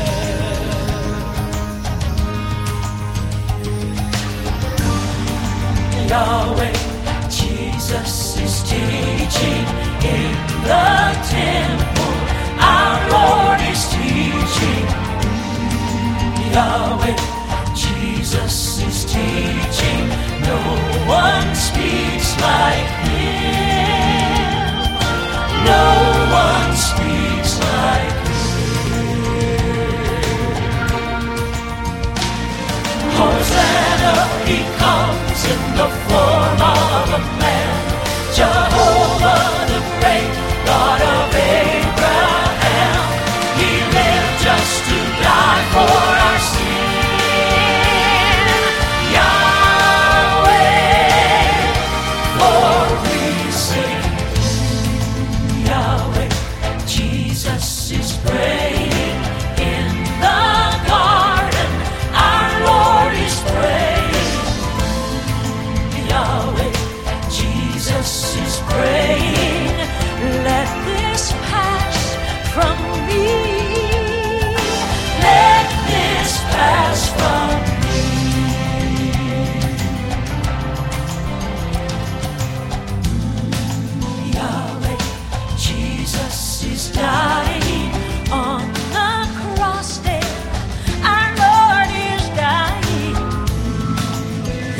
Yahweh, Jesus is teaching in the temple. Our Lord is teaching. Yahweh, Jesus is teaching. No one speaks.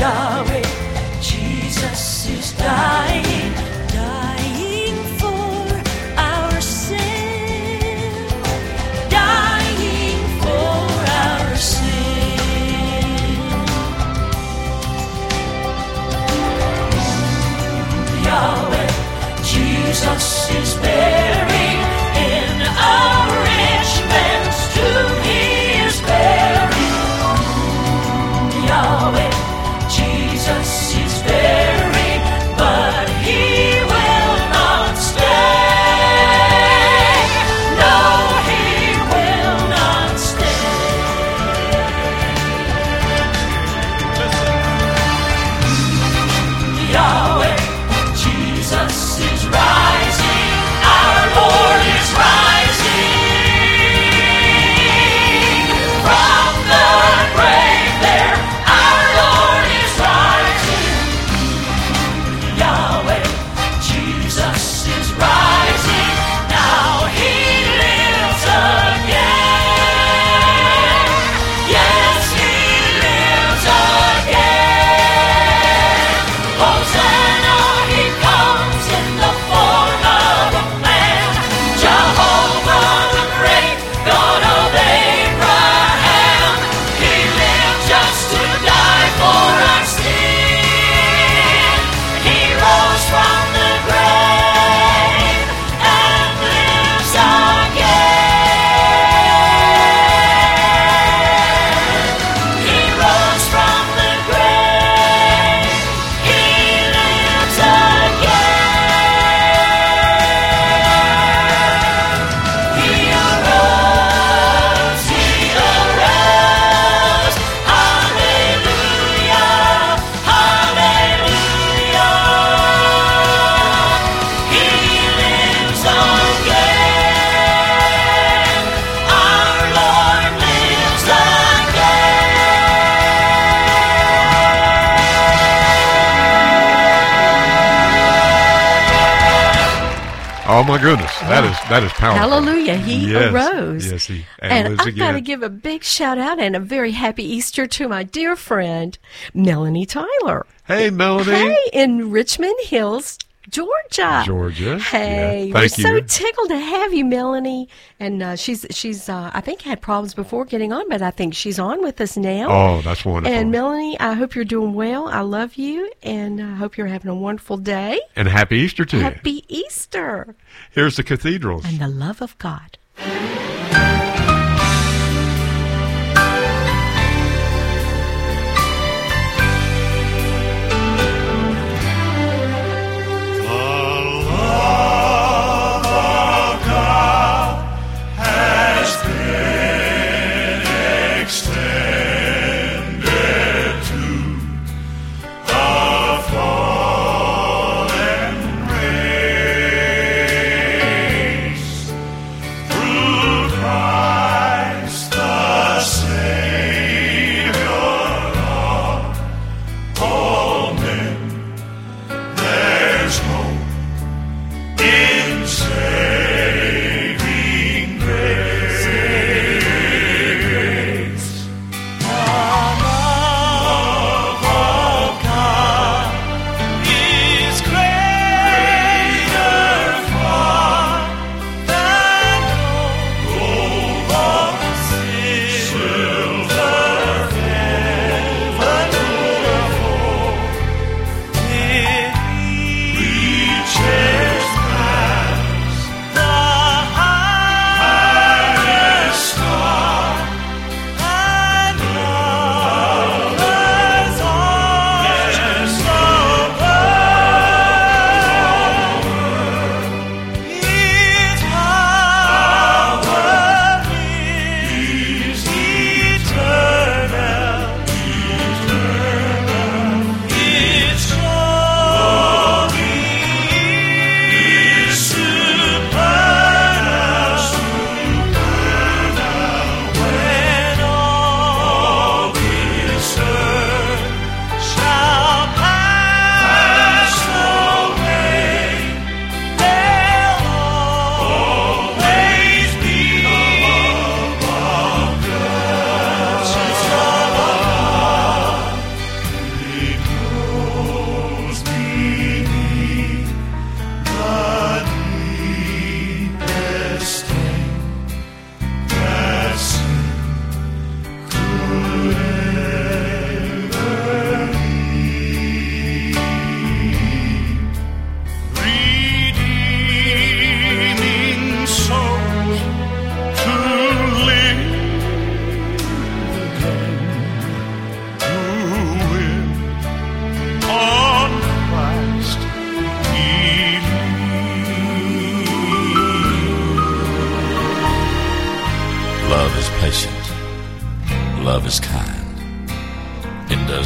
Yahweh, Jesus is dying, dying for our sin, dying for our sin. Yahweh, Jesus is buried in a rich man's tomb. He is buried. Yahweh, Jesus is buried, but he will not stay. No, he will not stay. Yahweh, Jesus is rising, our Lord is rising from the grave there. Our Lord is rising. Yahweh, Jesus is rising. Now he lives again. Yes, he lives again. Hosanna, he comes in the form of a man. Jehovah the great, God of Abraham. He lived just to die for our sin. He rose from the grave and lives again. He rose from the grave. He lives again. He arose. He arose. Hallelujah. Hallelujah. He lives again. Our Lord lives again. Oh my goodness, that is powerful. Hallelujah, he Yes, arose. yes, he and lives I've got to again. give a big shout out and a very happy Easter to my dear friend, Melanie Tyler. Hey, Melanie. Hey, in Richmond Hills, Georgia. Georgia. Hey, Yeah, we're thank so you. tickled to have you, Melanie. And she's I think had problems before getting on, but I think she's on with us now. Oh, that's wonderful. And Melanie, I hope you're doing well. I love you, and I hope you're having a wonderful day. And happy Easter to you. Happy Easter Here's the cathedrals. and the love of God. Through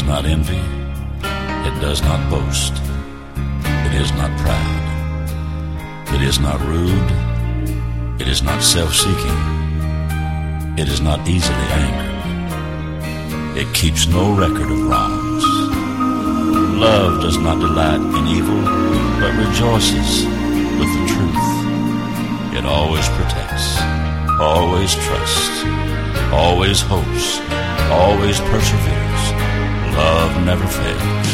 not envy. It does not boast. It is not proud. It is not rude. It is not self-seeking. It is not easily angered. It keeps no record of wrongs. Love does not delight in evil, but rejoices with the truth. It always protects, always trusts, always hopes, always perseveres. Love never fails.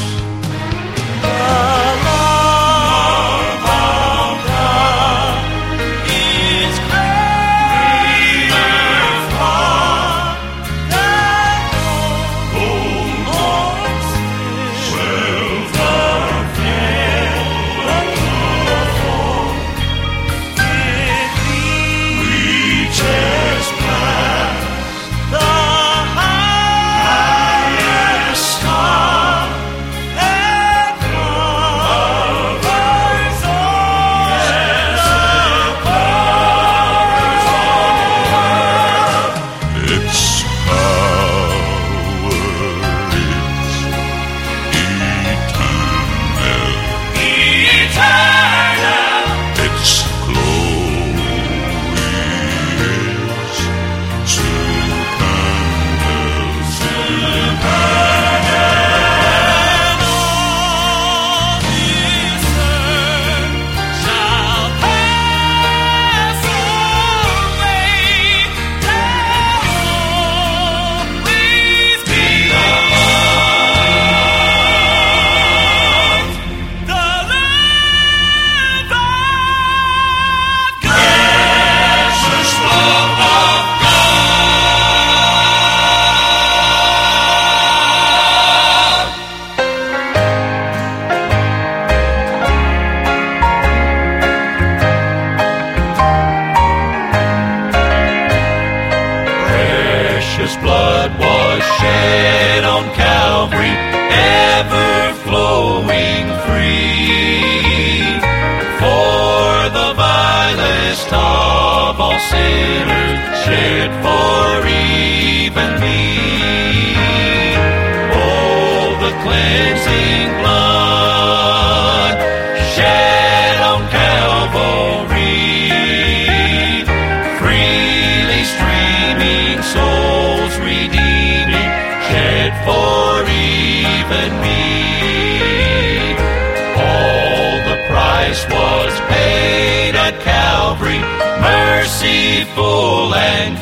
Full and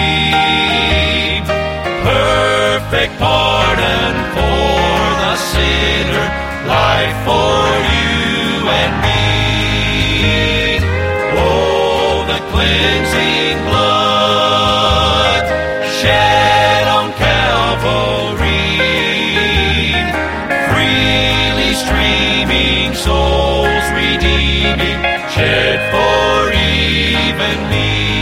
free, perfect pardon for the sinner, life for you and me. Oh, the cleansing blood shed on Calvary, freely streaming, souls redeeming, shed for even me.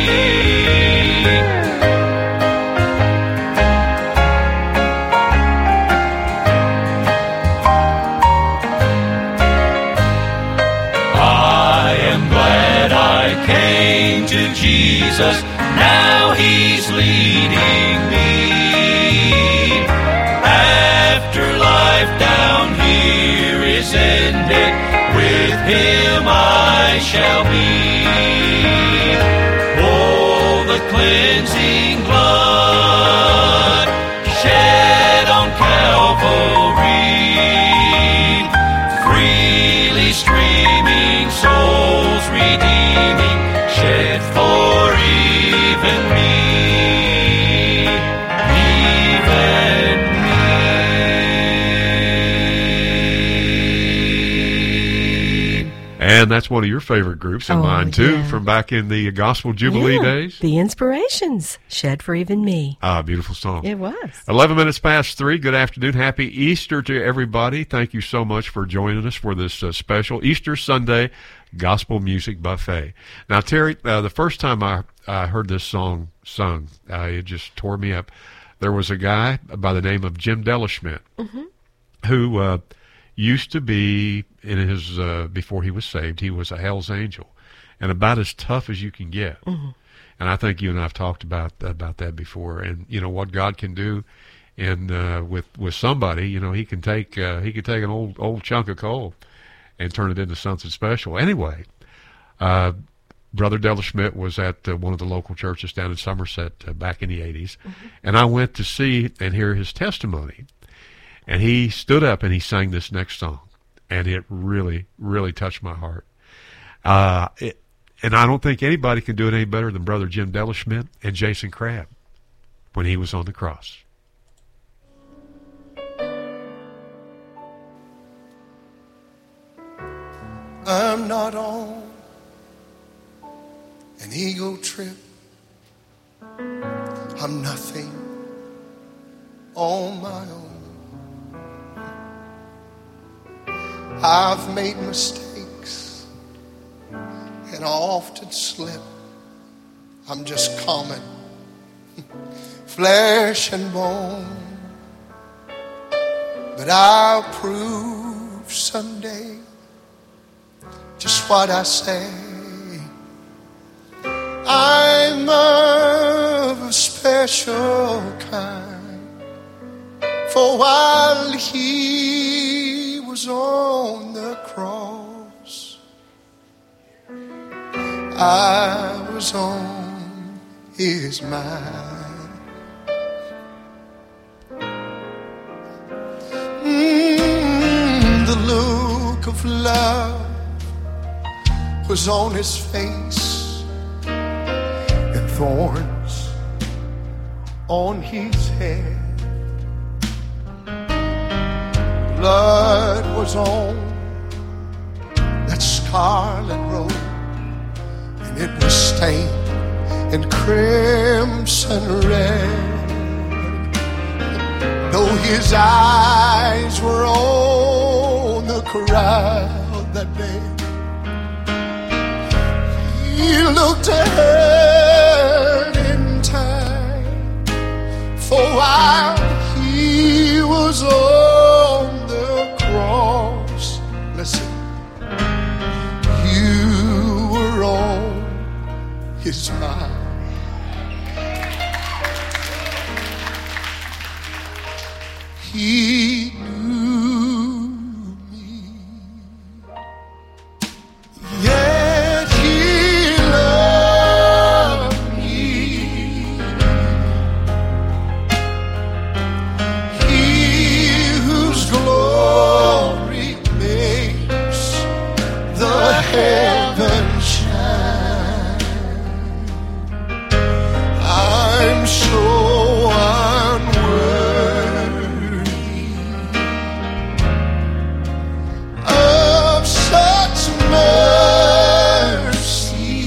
Jesus, now he's leading me. After life down here is ended, with him I shall be. Oh, the cleansing blood shed on Calvary, freely streaming, souls redeeming, shed for even me, even me. And that's one of your favorite groups, and mine too, yeah. from back in the Gospel Jubilee days. The Inspirations, Shed for Even Me. Ah, beautiful song. It was. 11 minutes past 3. Good afternoon. Happy Easter to everybody. Thank you so much for joining us for this special Easter Sunday Gospel Music Buffet. Now, Terry, the first time I heard this song sung, it just tore me up. There was a guy by the name of Jim Delaschmidt who used to be, in his before he was saved, he was a Hell's Angel, and about as tough as you can get. And I think you and I have talked about that before. And, you know, what God can do with somebody, he can take an old chunk of coal and turn it into something special. Anyway, Brother Della Schmidt was at one of the local churches down in Somerset back in the 80s, and I went to see and hear his testimony. And he stood up and he sang this next song, and it really, really touched my heart. And I don't think anybody can do it any better than Brother Jim Della Schmidt and Jason Crabb when he was on the cross. I'm not on an ego trip. I'm nothing on my own. I've made mistakes and I often slip. I'm just common, flesh and bone. But I'll prove someday just what I say. I'm of a special kind. For while he was on the cross, I was on his mind. The look of love was on his face, and thorns on his head. Blood was on that scarlet robe, and it was stained in crimson red. Though his eyes were on the crowd that day, he looked ahead in time. For while he was on the cross, listen, you were on his mind. He knew me, yet he loved me. He whose glory makes the heavens shine. I'm so unworthy of such mercy.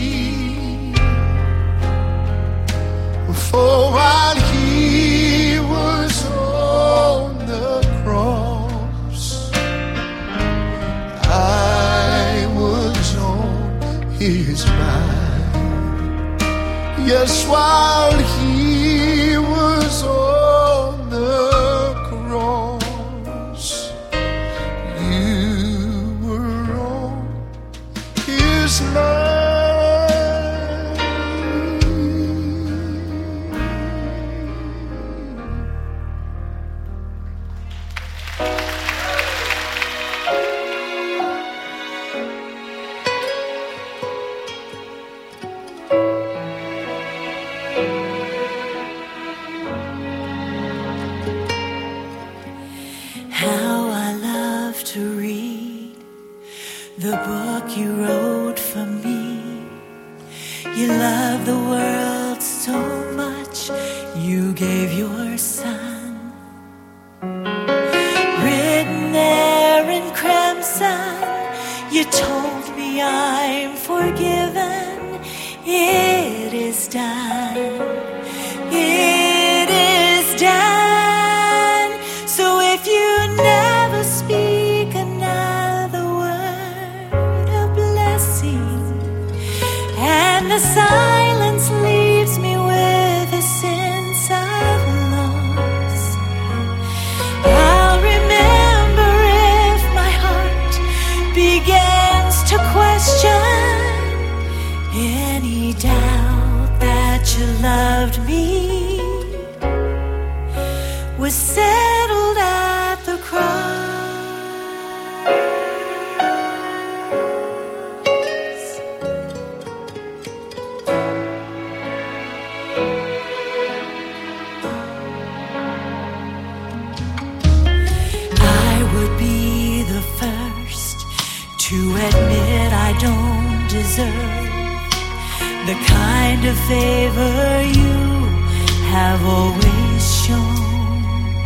For while he was on the cross, I was on his mind. Yes, while he was on the cross, you were on his mind. How I love to read the book you wrote for me. You love the world so much, you gave your son. Written there in crimson, you told me I'm forgiven. It is done. It is done. So if you never speak another word of blessing, and the silence leaves me with a sense of loss, I'll remember if my heart begins to question any doubt that you love admit I don't deserve the kind of favor you have always shown.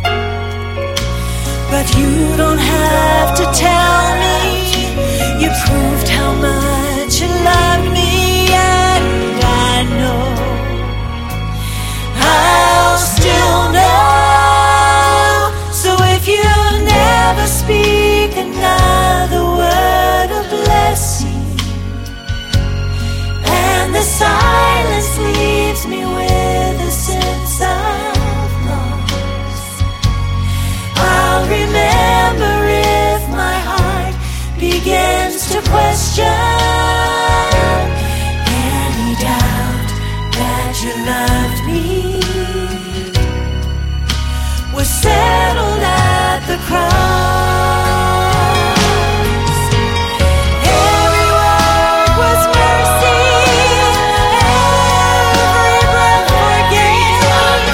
But you don't have to tell me. You proved how much you loved me, and I know I'll still know. So if you never speak another word of blessing, and the silence leaves me with a sense of loss, I'll remember if my heart begins to question any doubt that you loved me was settled at the cross. Every word was mercy, every breath forgave,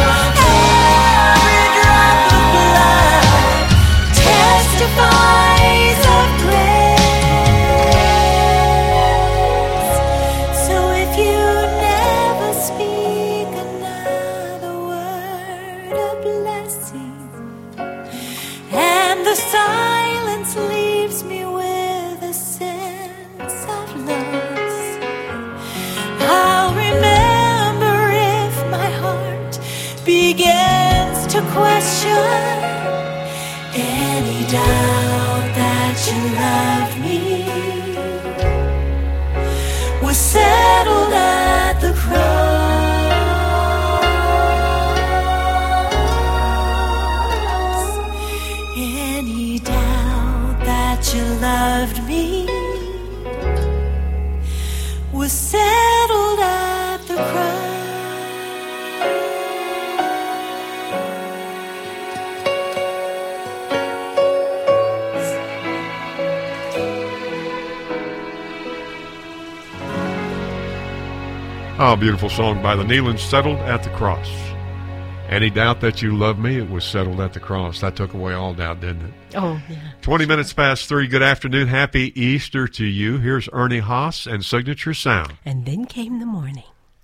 every drop of blood testifies of grace. So if you never speak another word of blessing, and the silence leaves me with a sense of loss, I'll remember if my heart begins to question any doubt that you loved me was settled at the cross. Any doubt that you loved me was settled at the cross. Oh, beautiful song by the Nealons, Settled at the Cross. Any doubt that you love me, it was settled at the cross. That took away all doubt, didn't it? Oh, yeah. 20 minutes past 3. Good afternoon. Happy Easter to you. Here's Ernie Haas and Signature Sound. And then came the morning.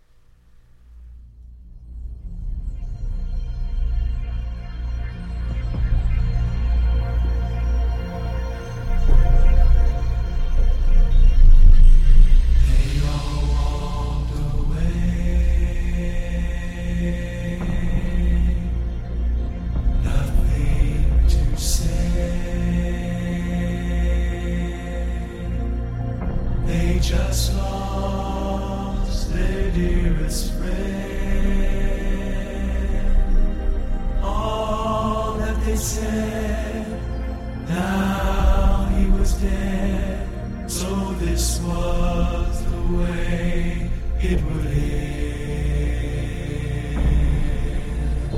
They just lost their dearest friend. All that they said, now he was dead. So this was the way it would end.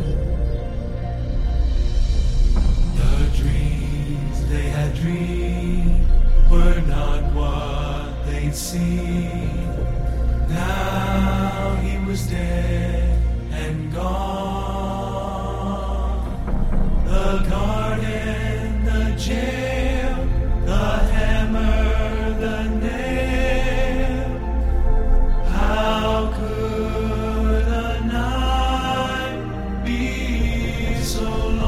The dreams they had dreamed were not what they'd seen. Now he was dead and gone. The garden, the jail, the hammer, the nail. How could a night be so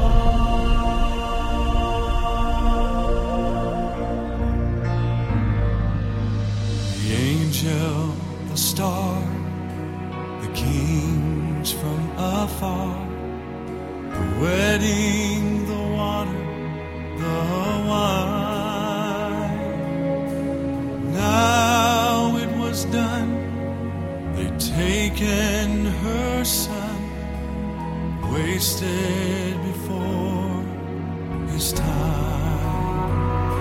long? The angel, the star, the kings from afar, the wedding, the water, the wine. Now it was done. They'd taken her son, wasted before his time.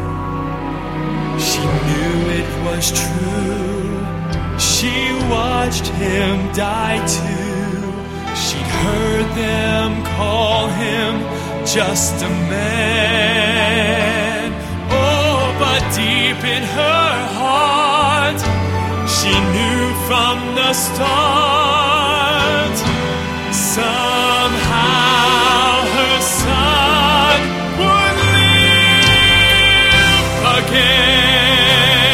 She knew it was true. She watched him die too. She'd heard them call him just a man. Oh, but deep in her heart, she knew from the start, somehow her son would live again.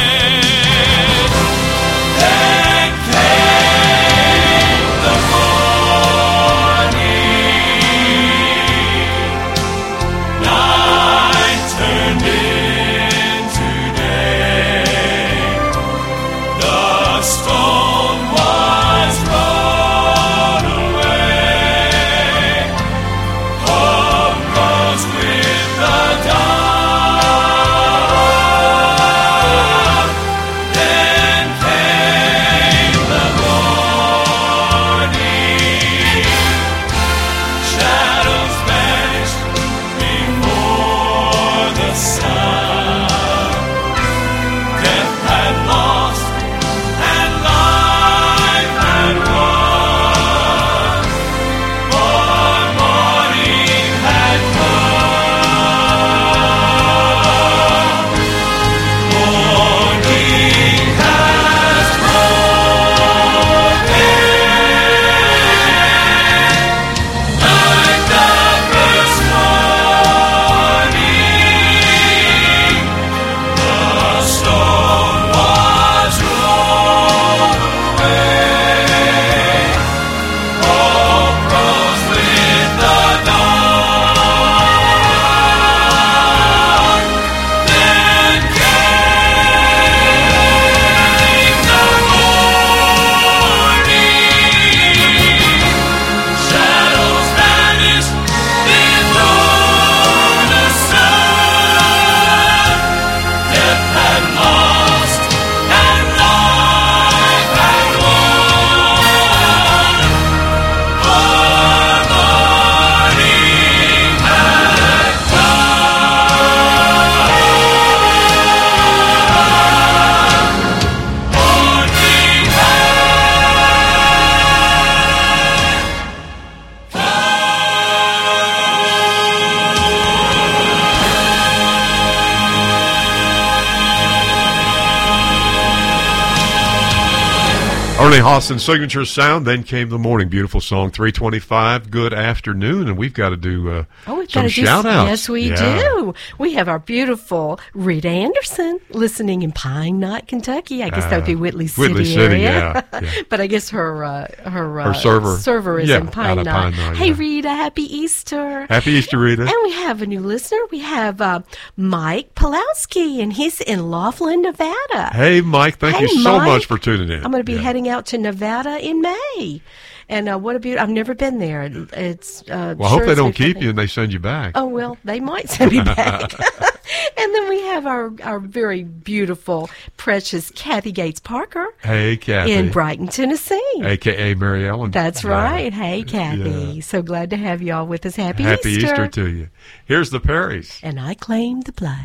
Ernie Hawson's signature sound. Then came the morning. Beautiful song, 325. Good afternoon. And we've got to do some shout-outs. Yes, we do. We have our beautiful Rita Anderson listening in Pine Knot, Kentucky. I guess that would be Whitley City area. Yeah. But I guess her server is in Pine Knot. Hey, Rita, happy Easter. Happy Easter, Rita. And we have a new listener. We have Mike Pulowski, and he's in Laughlin, Nevada. Hey, Mike. Thank you so much for tuning in. I'm going to be heading out to Nevada in May. And what a beautiful! I've never been there. It's well, I hope they don't keep you and they send you back. Oh well, they might send me back. And then we have our very beautiful, precious Kathy Gates Parker. Hey, Kathy. In Brighton, Tennessee. A.K.A. Mary Ellen. That's right. Hey, Kathy. Yeah. So glad to have you all with us. Happy Easter. Happy Easter to you. Here's the Perrys. And I claim the blood.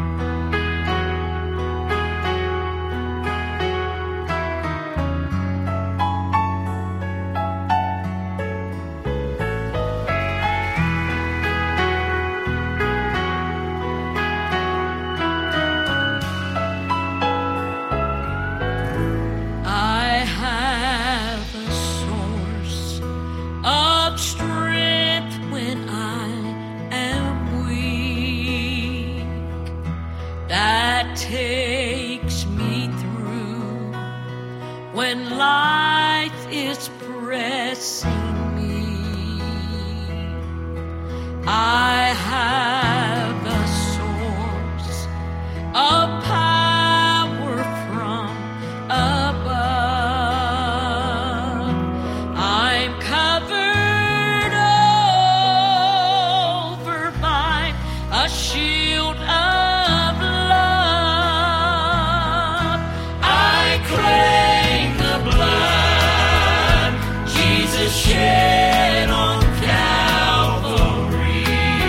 Takes me through when life is pressing me. I have a source of power from above. I'm covered over by a shield of shed on Calvary.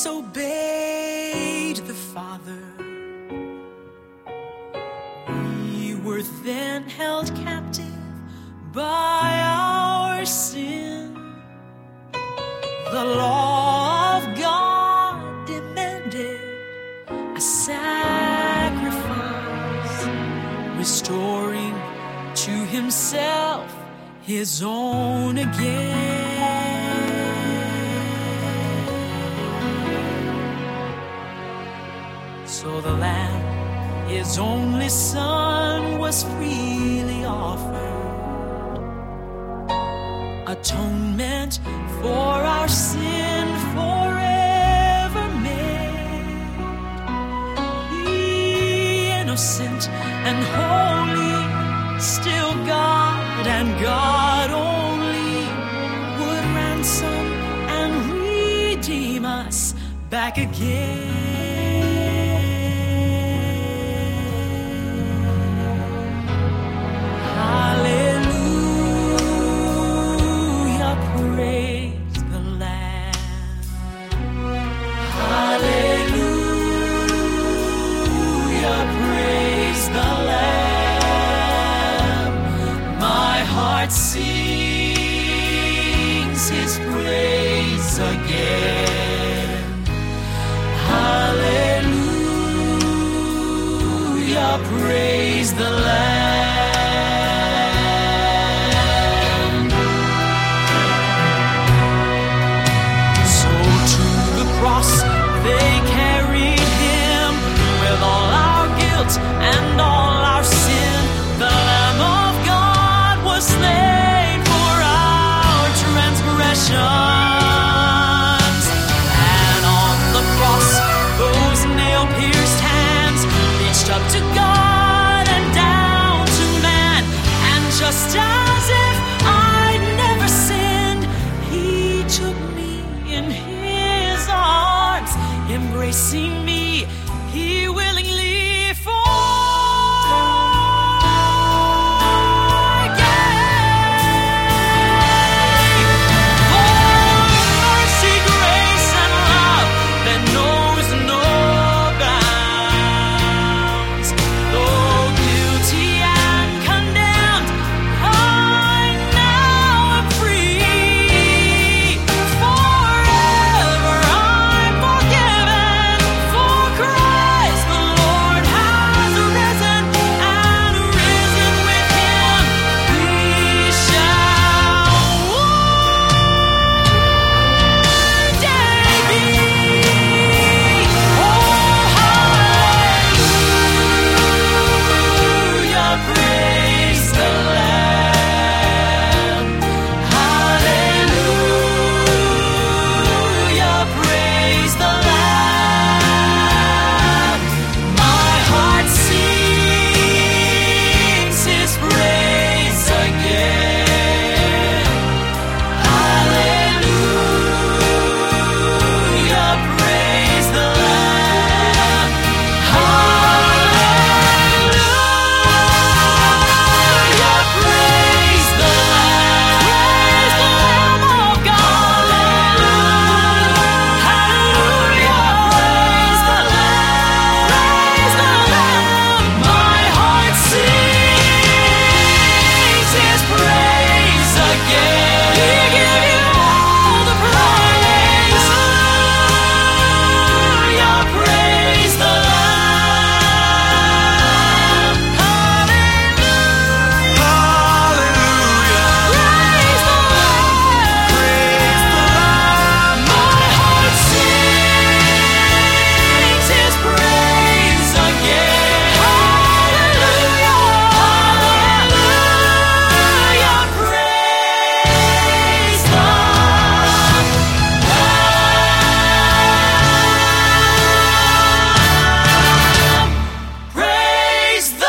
disobeyed the Father. We were then held captive by our sin. The law of God demanded a sacrifice, restoring to himself his own again. So the Lamb, his only Son, was freely offered, atonement for our sin forever made. He, innocent and holy, still God and God only, would ransom and redeem us back again. Hallelujah, praise the Lamb. Hallelujah, praise the Lamb. My heart sings his praise again. Hallelujah, praise the Lamb. They carried him with all our guilt and all our sin. The Lamb of God was slain for our transgressions. And on the cross, those nail-pierced hands reached up to God and down to man. And just as if I'd never sinned, he took me in his arms, embracing me, he willingly forgave. For mercy, grace, and love that knows no bounds. Though guilty and condemned, I now am free. Forever I'm forgiven. For Christ the Lord has risen, and risen with him we shall one day be. Oh, hallelujah, praise the Lamb. Hallelujah, praise the Lamb. My heart sings his praise again. Hallelujah, praise the Lamb. Hallelujah, praise the Lamb. Praise the Lamb of God. Hallelujah, praise the Lamb. Praise the Lamb. My heart sings his praise again. We give you all the praise. Hallelujah, praise the Lamb. Hallelujah, praise the Lamb. Praise the Lamb. My heart sings his praise again. Hallelujah, hallelujah, praise the Lamb. Praise the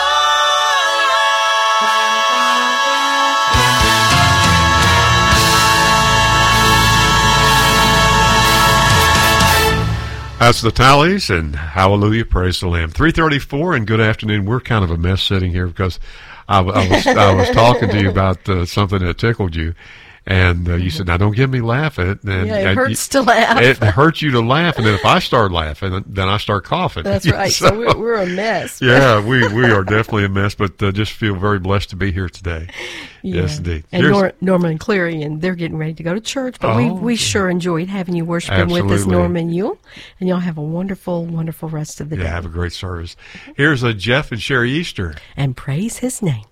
That's the Tallies, and hallelujah, praise the Lamb. 3:34, and good afternoon. We're kind of a mess sitting here because I was talking to you about something that tickled you, And you said, now don't get me laughing. And, it hurts to laugh. It hurts you to laugh. And then if I start laughing, then I start coughing. That's right. So we're a mess. Yeah, we are definitely a mess, but just feel very blessed to be here today. Yeah. Yes, indeed. And Norman and Clary, and they're getting ready to go to church, but we sure enjoyed having you worshiping with us, Norman and you. And y'all have a wonderful, wonderful rest of the day. Yeah, have a great service. Here's Jeff and Sherry Easter. And praise his name.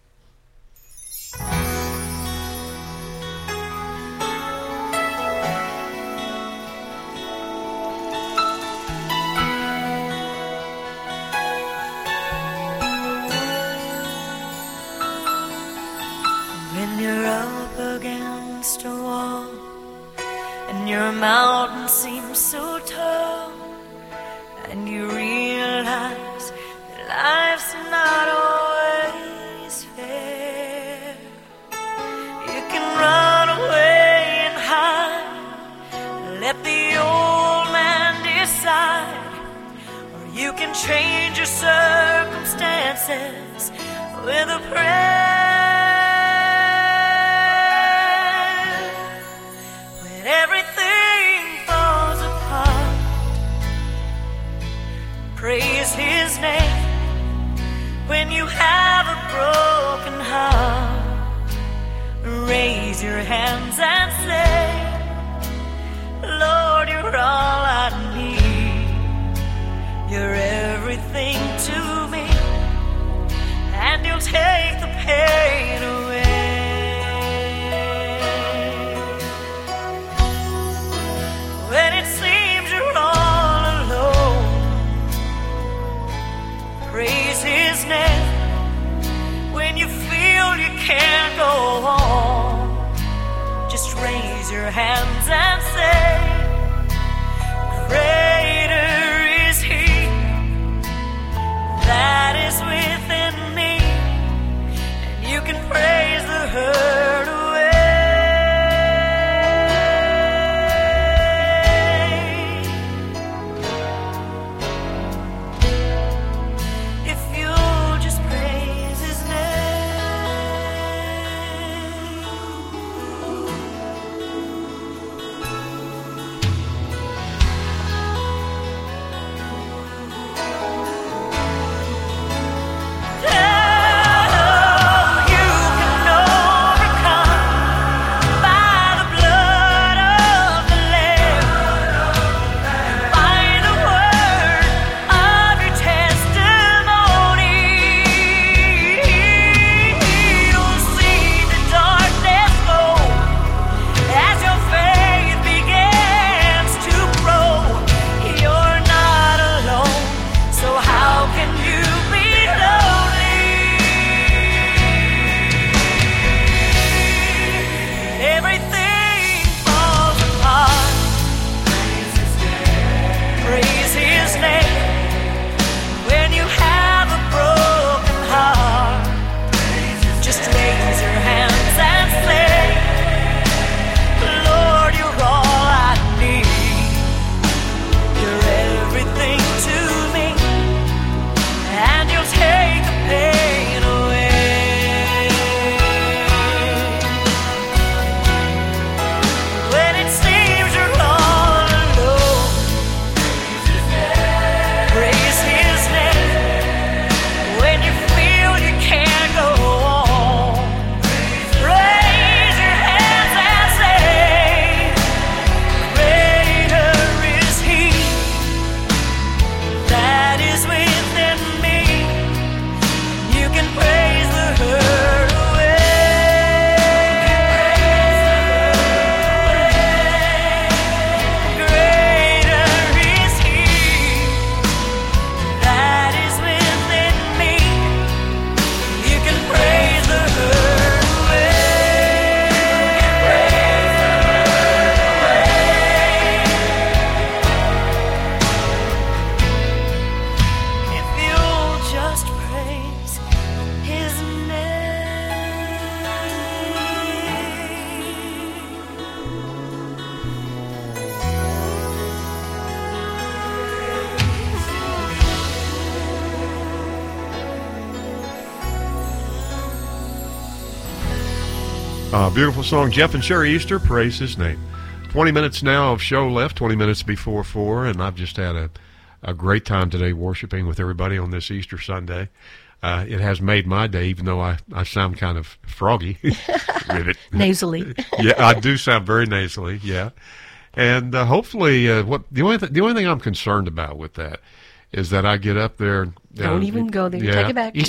Your mountain seems so tall, and you realize that life's not always fair. You can run away and hide, let the old man decide, or you can change your circumstances with a prayer. Praise his name when you have a broken heart. Raise your hands and say, Lord, you're all I need. You're everything to me, and you'll take the pain away. When it seems you're all alone, praise his name when you feel you can't go on. Just raise your hands and say, greater is he that is within me, and you can praise the hurt away. Beautiful song. Jeff and Sherry Easter, praise his name. 20 minutes now of show left, 20 minutes before 4, and I've just had a great time today worshiping with everybody on this Easter Sunday. It has made my day, even though I sound kind of froggy. Nasally. Yeah, I do sound very nasally, yeah. And hopefully, the only thing I'm concerned about with that is that I get up there. Don't even go there. Yeah. Take it back.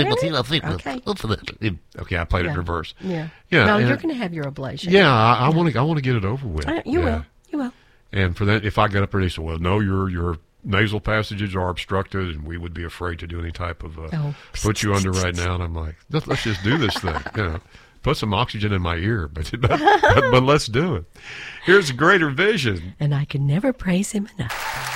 Okay, I played it in reverse. Yeah. Yeah. No, you're going to have your oblation. Yeah, I want to get it over with. You will. You will. And for that, if I get up there, they say, "Well, no, your nasal passages are obstructed, and we would be afraid to do any type of put you under right now." And I'm like, let's just do this thing. Put some oxygen in my ear, but let's do it. Here's a Greater Vision. And I can never praise him enough.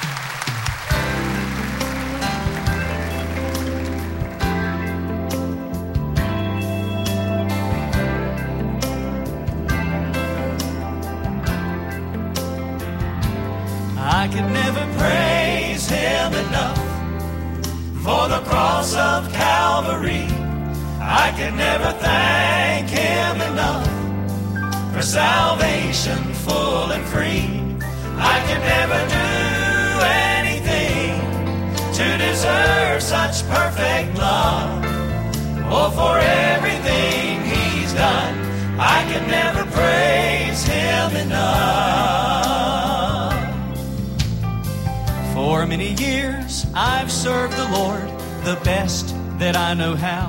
I could never praise him enough for the cross of Calvary. I could never thank him enough for salvation full and free. I could never do anything to deserve such perfect love. Oh, for everything he's done, I could never praise him enough. For many years I've served the Lord the best that I know how,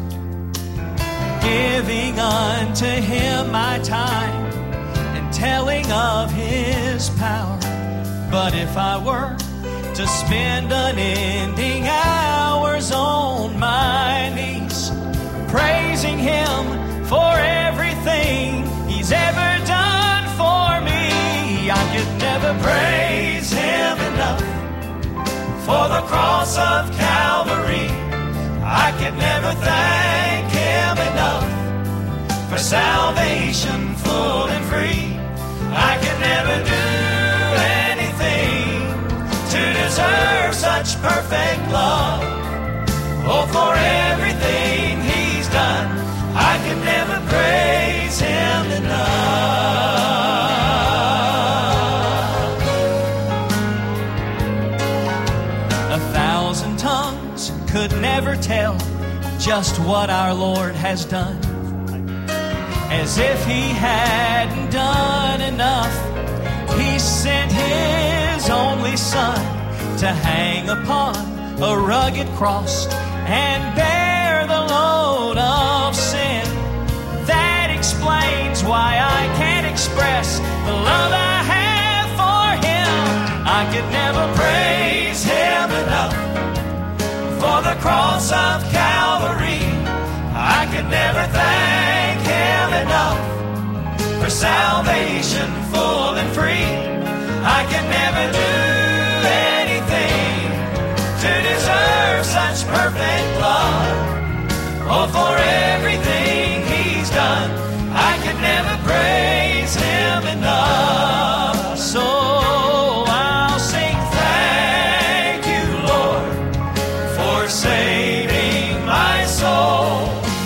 giving unto him my time and telling of his power. But if I were to spend unending hours on my knees praising him for everything he's ever done for me, I could never praise him enough for the cross of Calvary. I could never thank him enough for salvation full and free. I could never do anything to deserve such perfect love. Oh, for everything he's done, I could never praise him enough. A thousand tongues could never tell just what our Lord has done. As if he hadn't done enough, he sent his only Son to hang upon a rugged cross and bear the load of sin. That explains why I can't express the love I have for him. I could never praise him enough for the cross of Calvary. I could never thank him enough for salvation full and free. I could never do anything to deserve such perfect love. Oh, for everything he's done, I could never praise him enough. So I'll sing thank you, Lord, for saving my soul.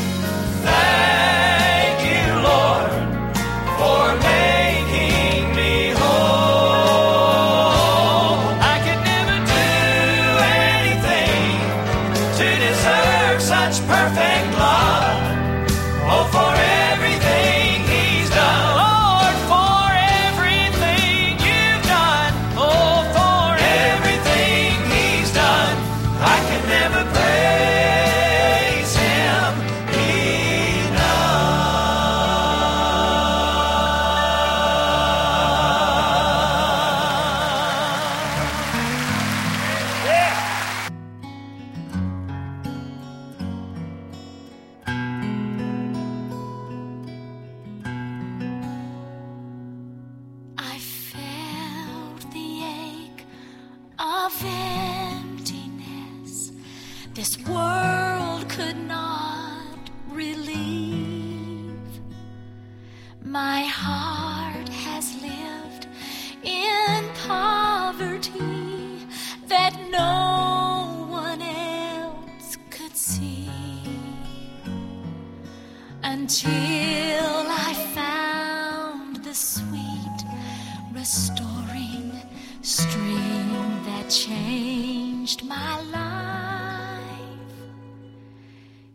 Thank you, Lord, for making me whole. I could never do anything to deserve such perfect love. Oh, for everything he's done, Lord, for everything you've done. Oh, for everything he's done, I could never praise him I felt the ache of emptiness this world could not relieve. My heart has lived in poverty that no one else could see until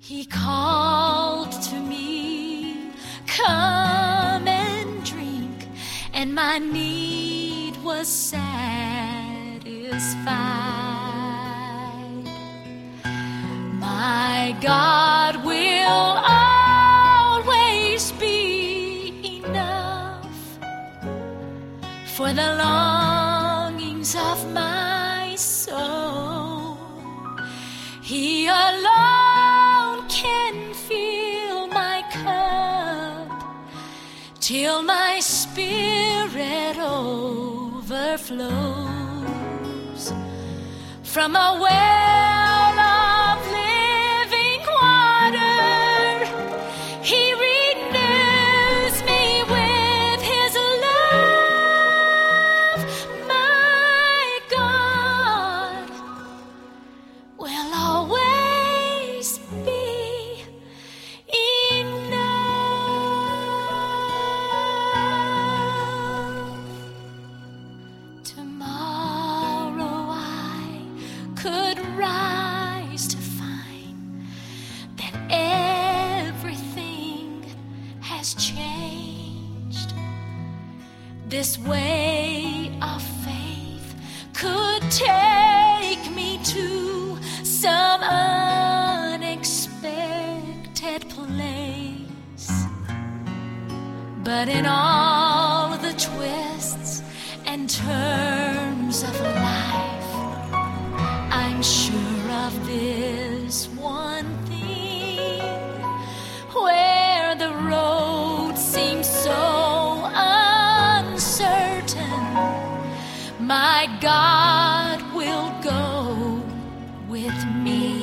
He called to me, come and drink, and my need was satisfied. My God will always be enough for the longings of my soul. He alone can fill my cup till my spirit overflows from a well of living water. He renews me with his love. My God will always be enough. Tomorrow I could rise to find that everything has changed. This way of faith could take me to some unexpected place. But in all the twists and turns of life, I'm sure of this one thing: where the road seems so uncertain, my God will go with me.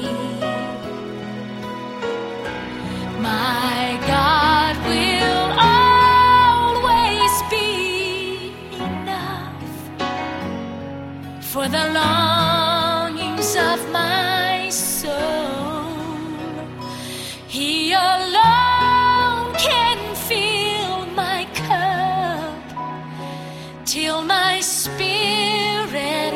My God will always be enough for the longings of my soul. He alone can fill my cup till my spirit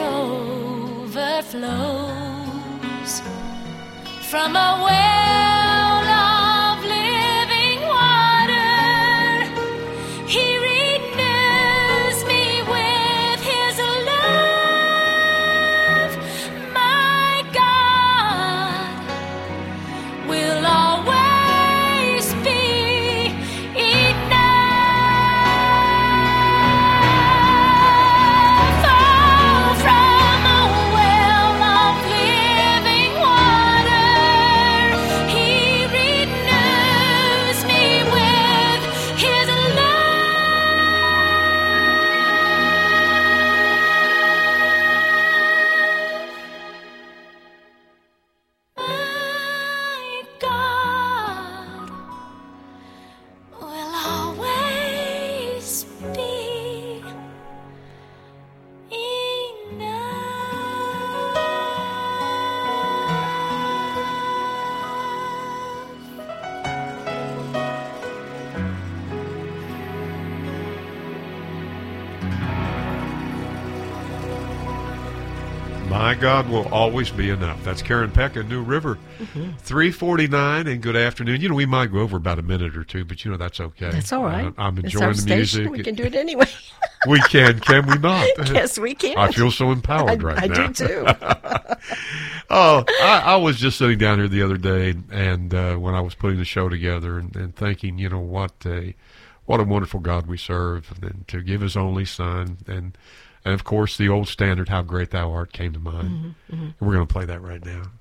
overflows from a well of living water. He renews me with his love. My God will always be enough. Oh, from a well of living water, he renews me with his My God will always be My God will always be enough. That's Karen Peck at New River. 3:49, and good afternoon. You know, we might go over about a minute or two, but you know that's okay. That's all right. I'm It's enjoying our the station. music. We can do it anyway. We can we not? Yes, we can. I feel so empowered right I now. do too. Oh, I was just sitting down here the other day, and when I was putting the show together, and thinking, you know, what a wonderful God we serve, and to give His only Son, and of course the old standard, "How Great Thou Art," came to mind. And we're going to play that right now.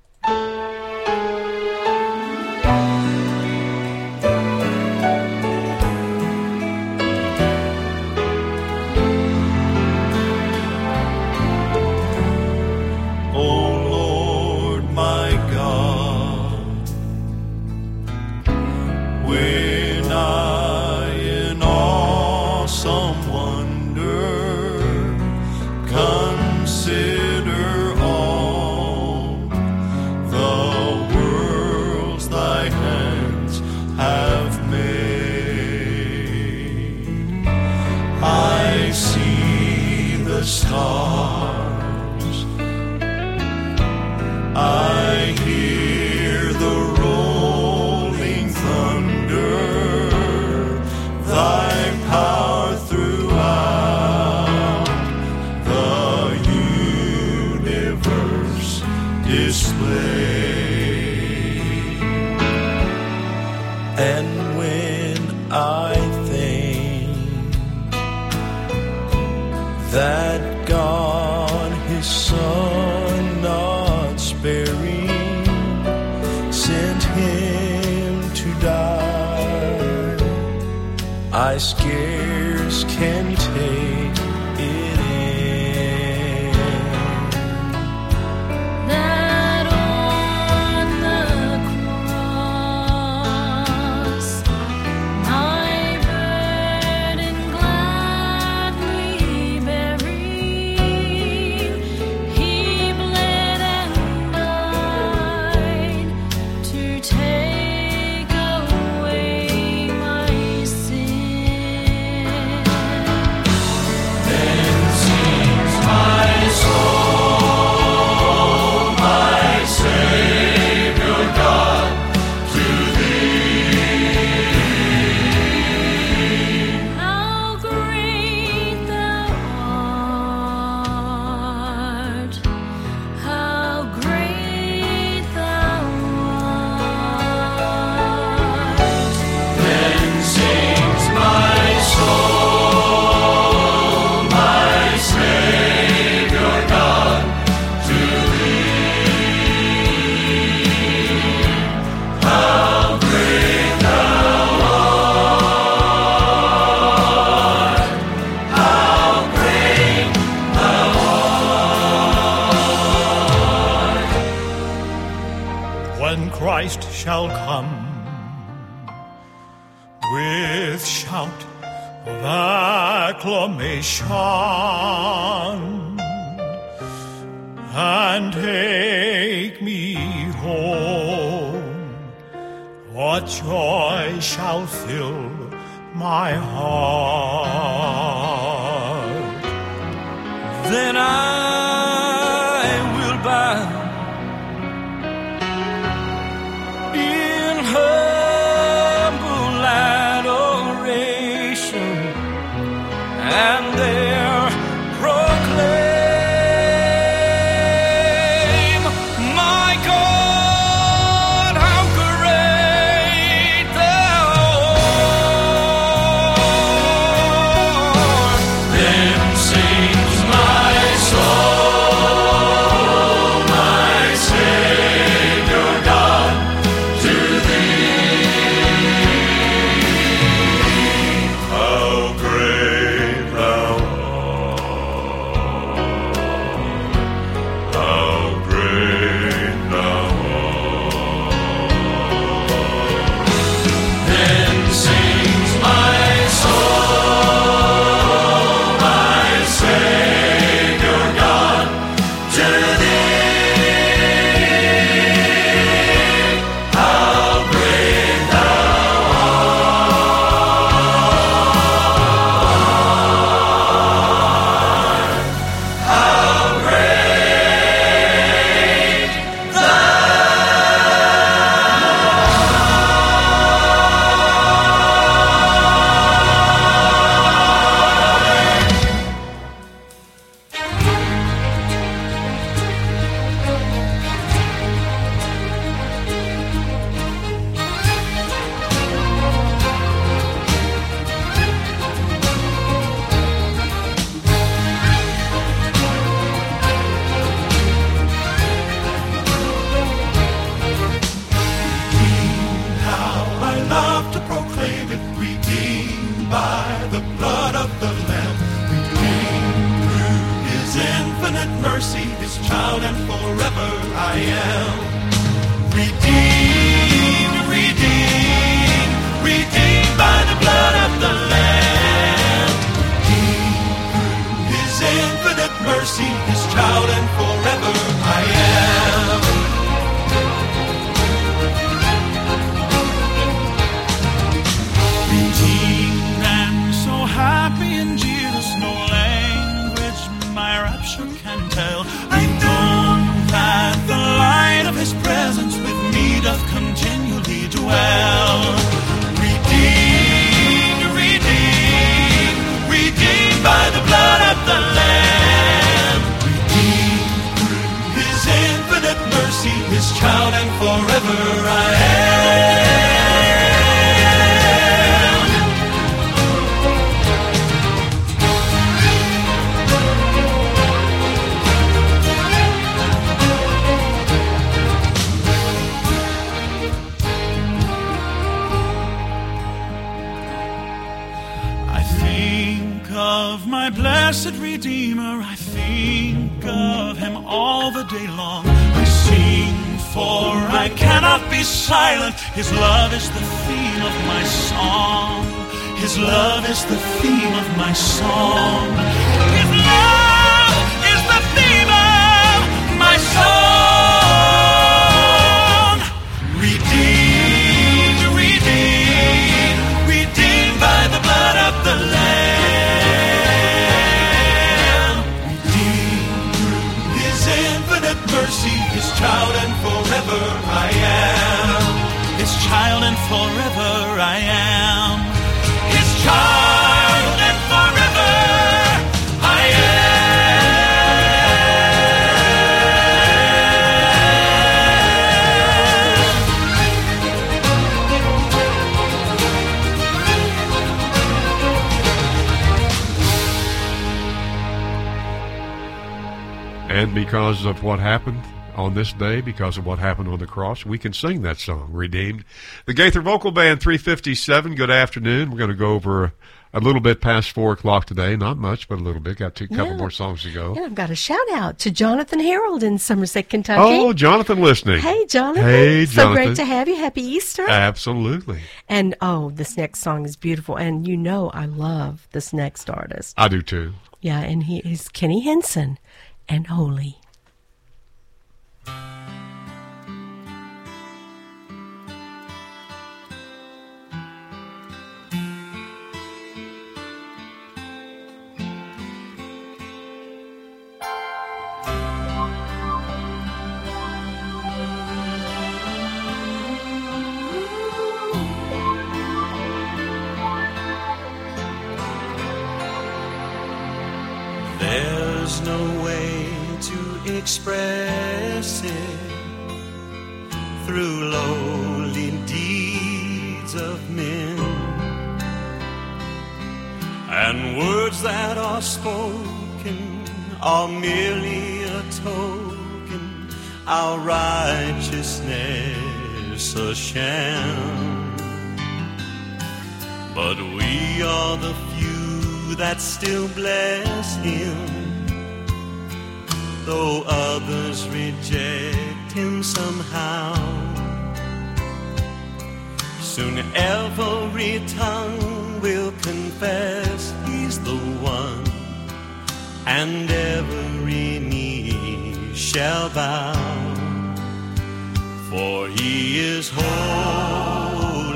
When I in awesome wonder consider all the worlds thy hand way. And when I think that God his Son not sparing sent him to die, I scarce can take it in. That on the cross my burden gladly bearing, he bled and died to take away my sin. Then sings my soul, my Savior God, to thee. How great thou art, how great thou art. Then sings my soul, my Savior God, to thee. How great thou art, how great thou art. When Christ shall come with shout of acclamation and take me home, what joy shall fill my heart? Then I will bow in humble adoration and there proclaim, my God, how great thou art. Then sings my soul, my Savior God, to thee. How great thou art, how great thou art. Then sings my soul, my Savior God, to thee. How great thou art, how great thou How I love to proclaim it, redeemed by the blood of the Lamb, redeemed through his infinite mercy, his child, and forever I am. Redeemed, redeemed, redeemed by the blood of the Lamb, redeemed through his infinite mercy, his child, and forever I am. Redeemed and so happy in Jesus, no language my rapture can tell. I know that the light of his presence with me doth continually dwell. Redeemed, redeemed, redeemed by the blood of the Lamb, redeemed through his infinite mercy, His child, and forever I am. I think of my blessed Redeemer, I think of Him all the day long. I sing, for I cannot be silent. His love is the theme of my song. His love is the theme of my song. His love is the theme of my song. Redeemed, redeemed, redeemed by the blood of the Lamb. Redeemed through His infinite mercy, His child, and forever I am. His child, and forever I am. His child, and forever I And because of what happened on this day, because of what happened on the cross, we can sing that song, Redeemed. The Gaither Vocal Band, 357, good afternoon. We're going to go over a little bit past 4 o'clock today. Not much, but a little bit. Got a couple more songs to go. Yeah, I've got a shout-out to Jonathan Harold in Somerset, Kentucky. Oh, Jonathan listening. Hey, Jonathan. Hey, Jonathan. So great to have you. Happy Easter. Absolutely. And, this next song is beautiful. And you know I love this next artist. I do, too. Yeah, and he is Kenny Henson and Holy. There's no way to express it through lowly deeds of men, and words that are spoken are merely a token, our righteousness a sham. But we are the few that still bless Him, though others reject Him somehow. Soon every tongue will confess He's the one, and every knee shall bow, for He is holy.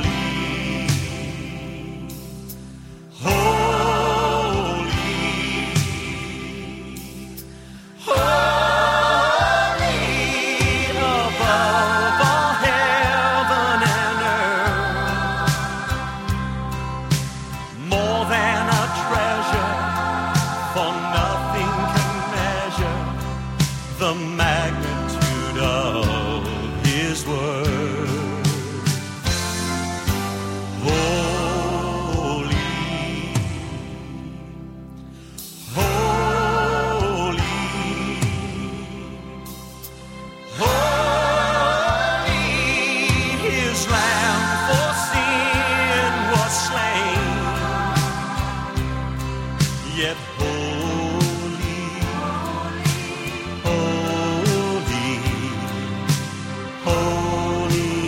Holy,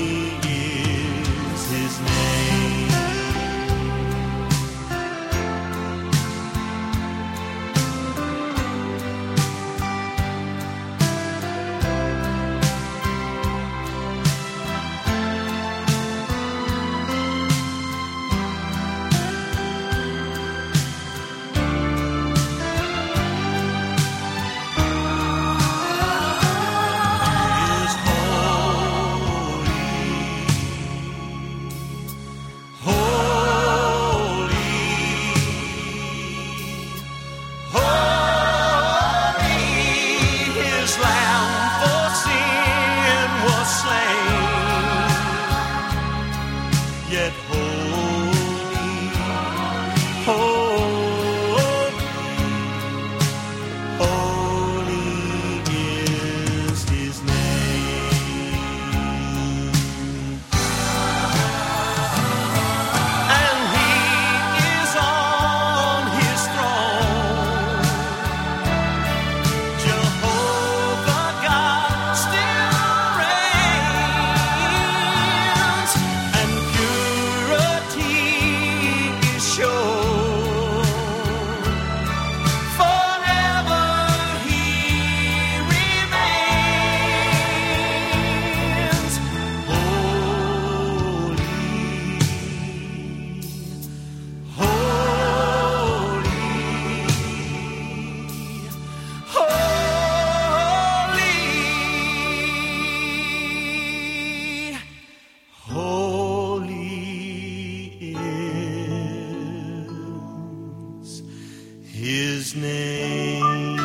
Jesus' name.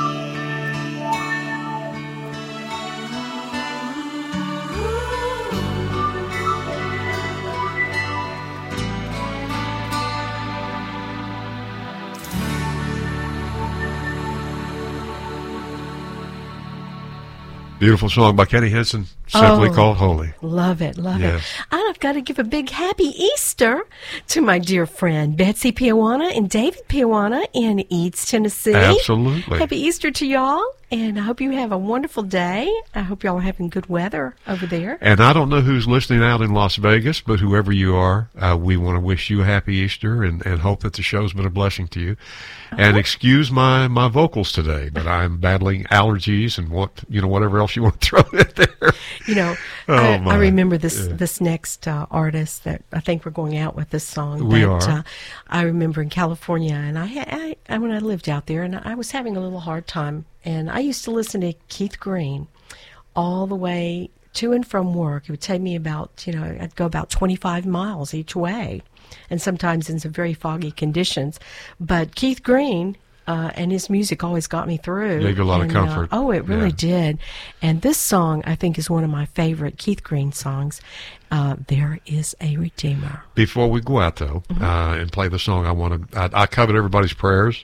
Beautiful song by Kenny Henson, simply called Holy. Love it, love Yes. it. And I've got to give a big happy Easter to my dear friend Betsy Piawana and David Piawana in Eads, Tennessee. Absolutely. Happy Easter to y'all, and I hope you have a wonderful day. I hope y'all are having good weather over there. And I don't know who's listening out in Las Vegas, but whoever you are, we want to wish you a happy Easter and hope that the show's been a blessing to you. And excuse my vocals today, but I'm battling allergies and whatever else you want to throw in there. You know, I remember this next artist that I think we're going out with this song. We are. I remember in California, and I when I lived out there, and I was having a little hard time, and I used to listen to Keith Green all the way to and from work. It would take me about, I'd go about 25 miles each way, and sometimes in some very foggy conditions. But Keith Green and his music always got me through. Gave you a lot of comfort. It really did. And this song, I think, is one of my favorite Keith Green songs. There is a Redeemer. Before we go out, though, and play the song, I covet everybody's prayers.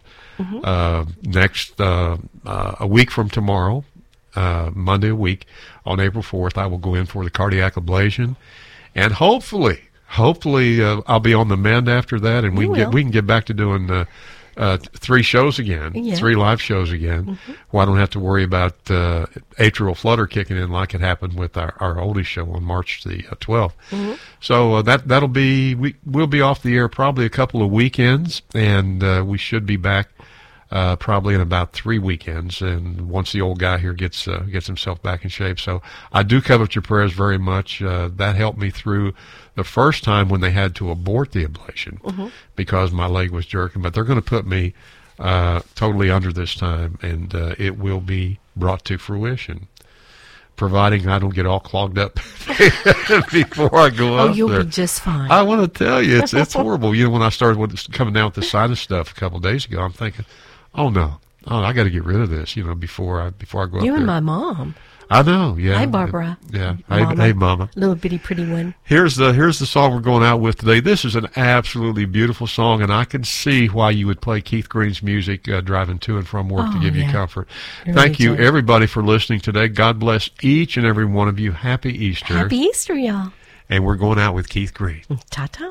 Next, a week from tomorrow, Monday a week, on April 4th, I will go in for the cardiac ablation, and hopefully I'll be on the mend after that, and we can get back to doing 3 shows again, 3 live shows again. Well, I don't have to worry about atrial flutter kicking in like it happened with our oldest show on March the 12th. So that'll be we'll be off the air probably a couple of weekends, and we should be back probably in about 3 weekends, and once the old guy here gets himself back in shape. So I do covet your prayers very much. That helped me through the first time when they had to abort the ablation because my leg was jerking. But they're going to put me totally under this time, and it will be brought to fruition, providing I don't get all clogged up before I go up there. You'll be just fine. I want to tell you, it's horrible. When I started coming down with the sinus stuff a couple of days ago, I'm thinking, oh no, I got to get rid of this, before I go up there. You and my mom. I know, yeah. Hi, Barbara. Yeah. Mama. Hey, Mama. Little bitty pretty one. Here's the song we're going out with today. This is an absolutely beautiful song, and I can see why you would play Keith Green's music driving to and from work to give you comfort. Thank you, everybody, for listening today. God bless each and every one of you. Happy Easter. Happy Easter, y'all. And we're going out with Keith Green. Ta-ta.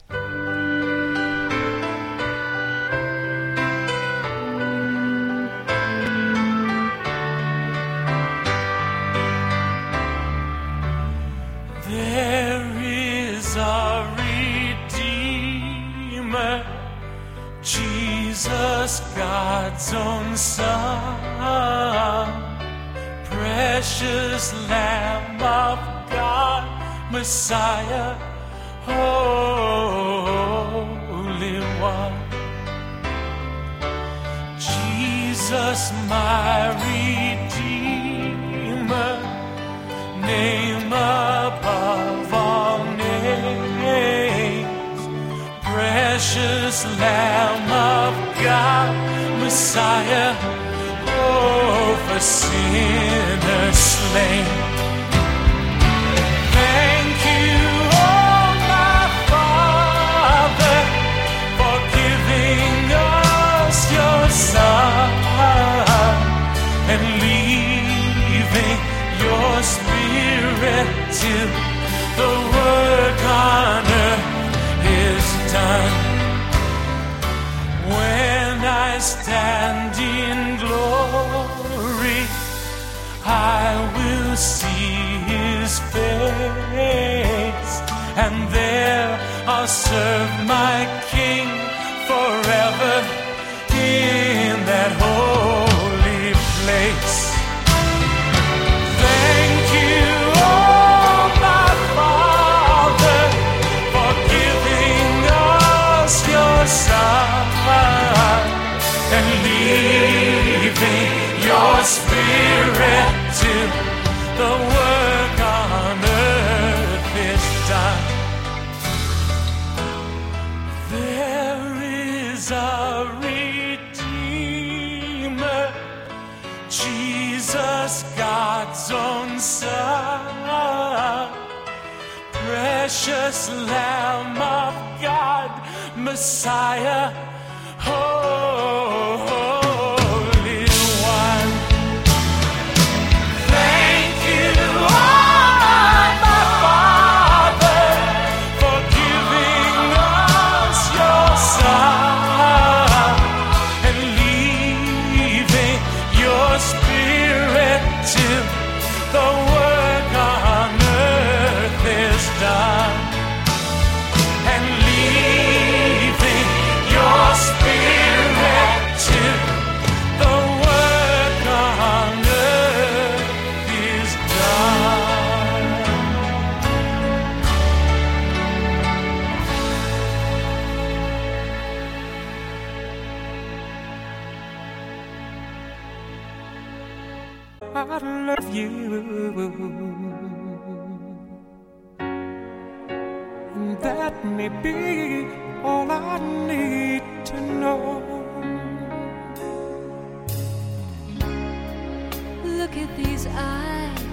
Jesus, God's own Son, precious Lamb of God, Messiah, Holy One. Jesus, my Redeemer, name above all names, precious Lamb of God, Messiah, for sinners slain. Thank you, oh my Father, for giving us your Son and leaving your Spirit till the work on earth is done. When I stand in glory, I will see His face, and there I'll serve my King forever in that holy place. Thank you, oh my Father, for giving us your Son and leaving your Spirit till the work on earth is done. There is a Redeemer, precious Lamb of God, Messiah, Holy One. Thank you, my Father, for giving us your Son and leaving your Spirit till the work on earth is done, and leaving your Spirit till the work on earth is done. I love you, and that may be all I need to know. Look at these eyes,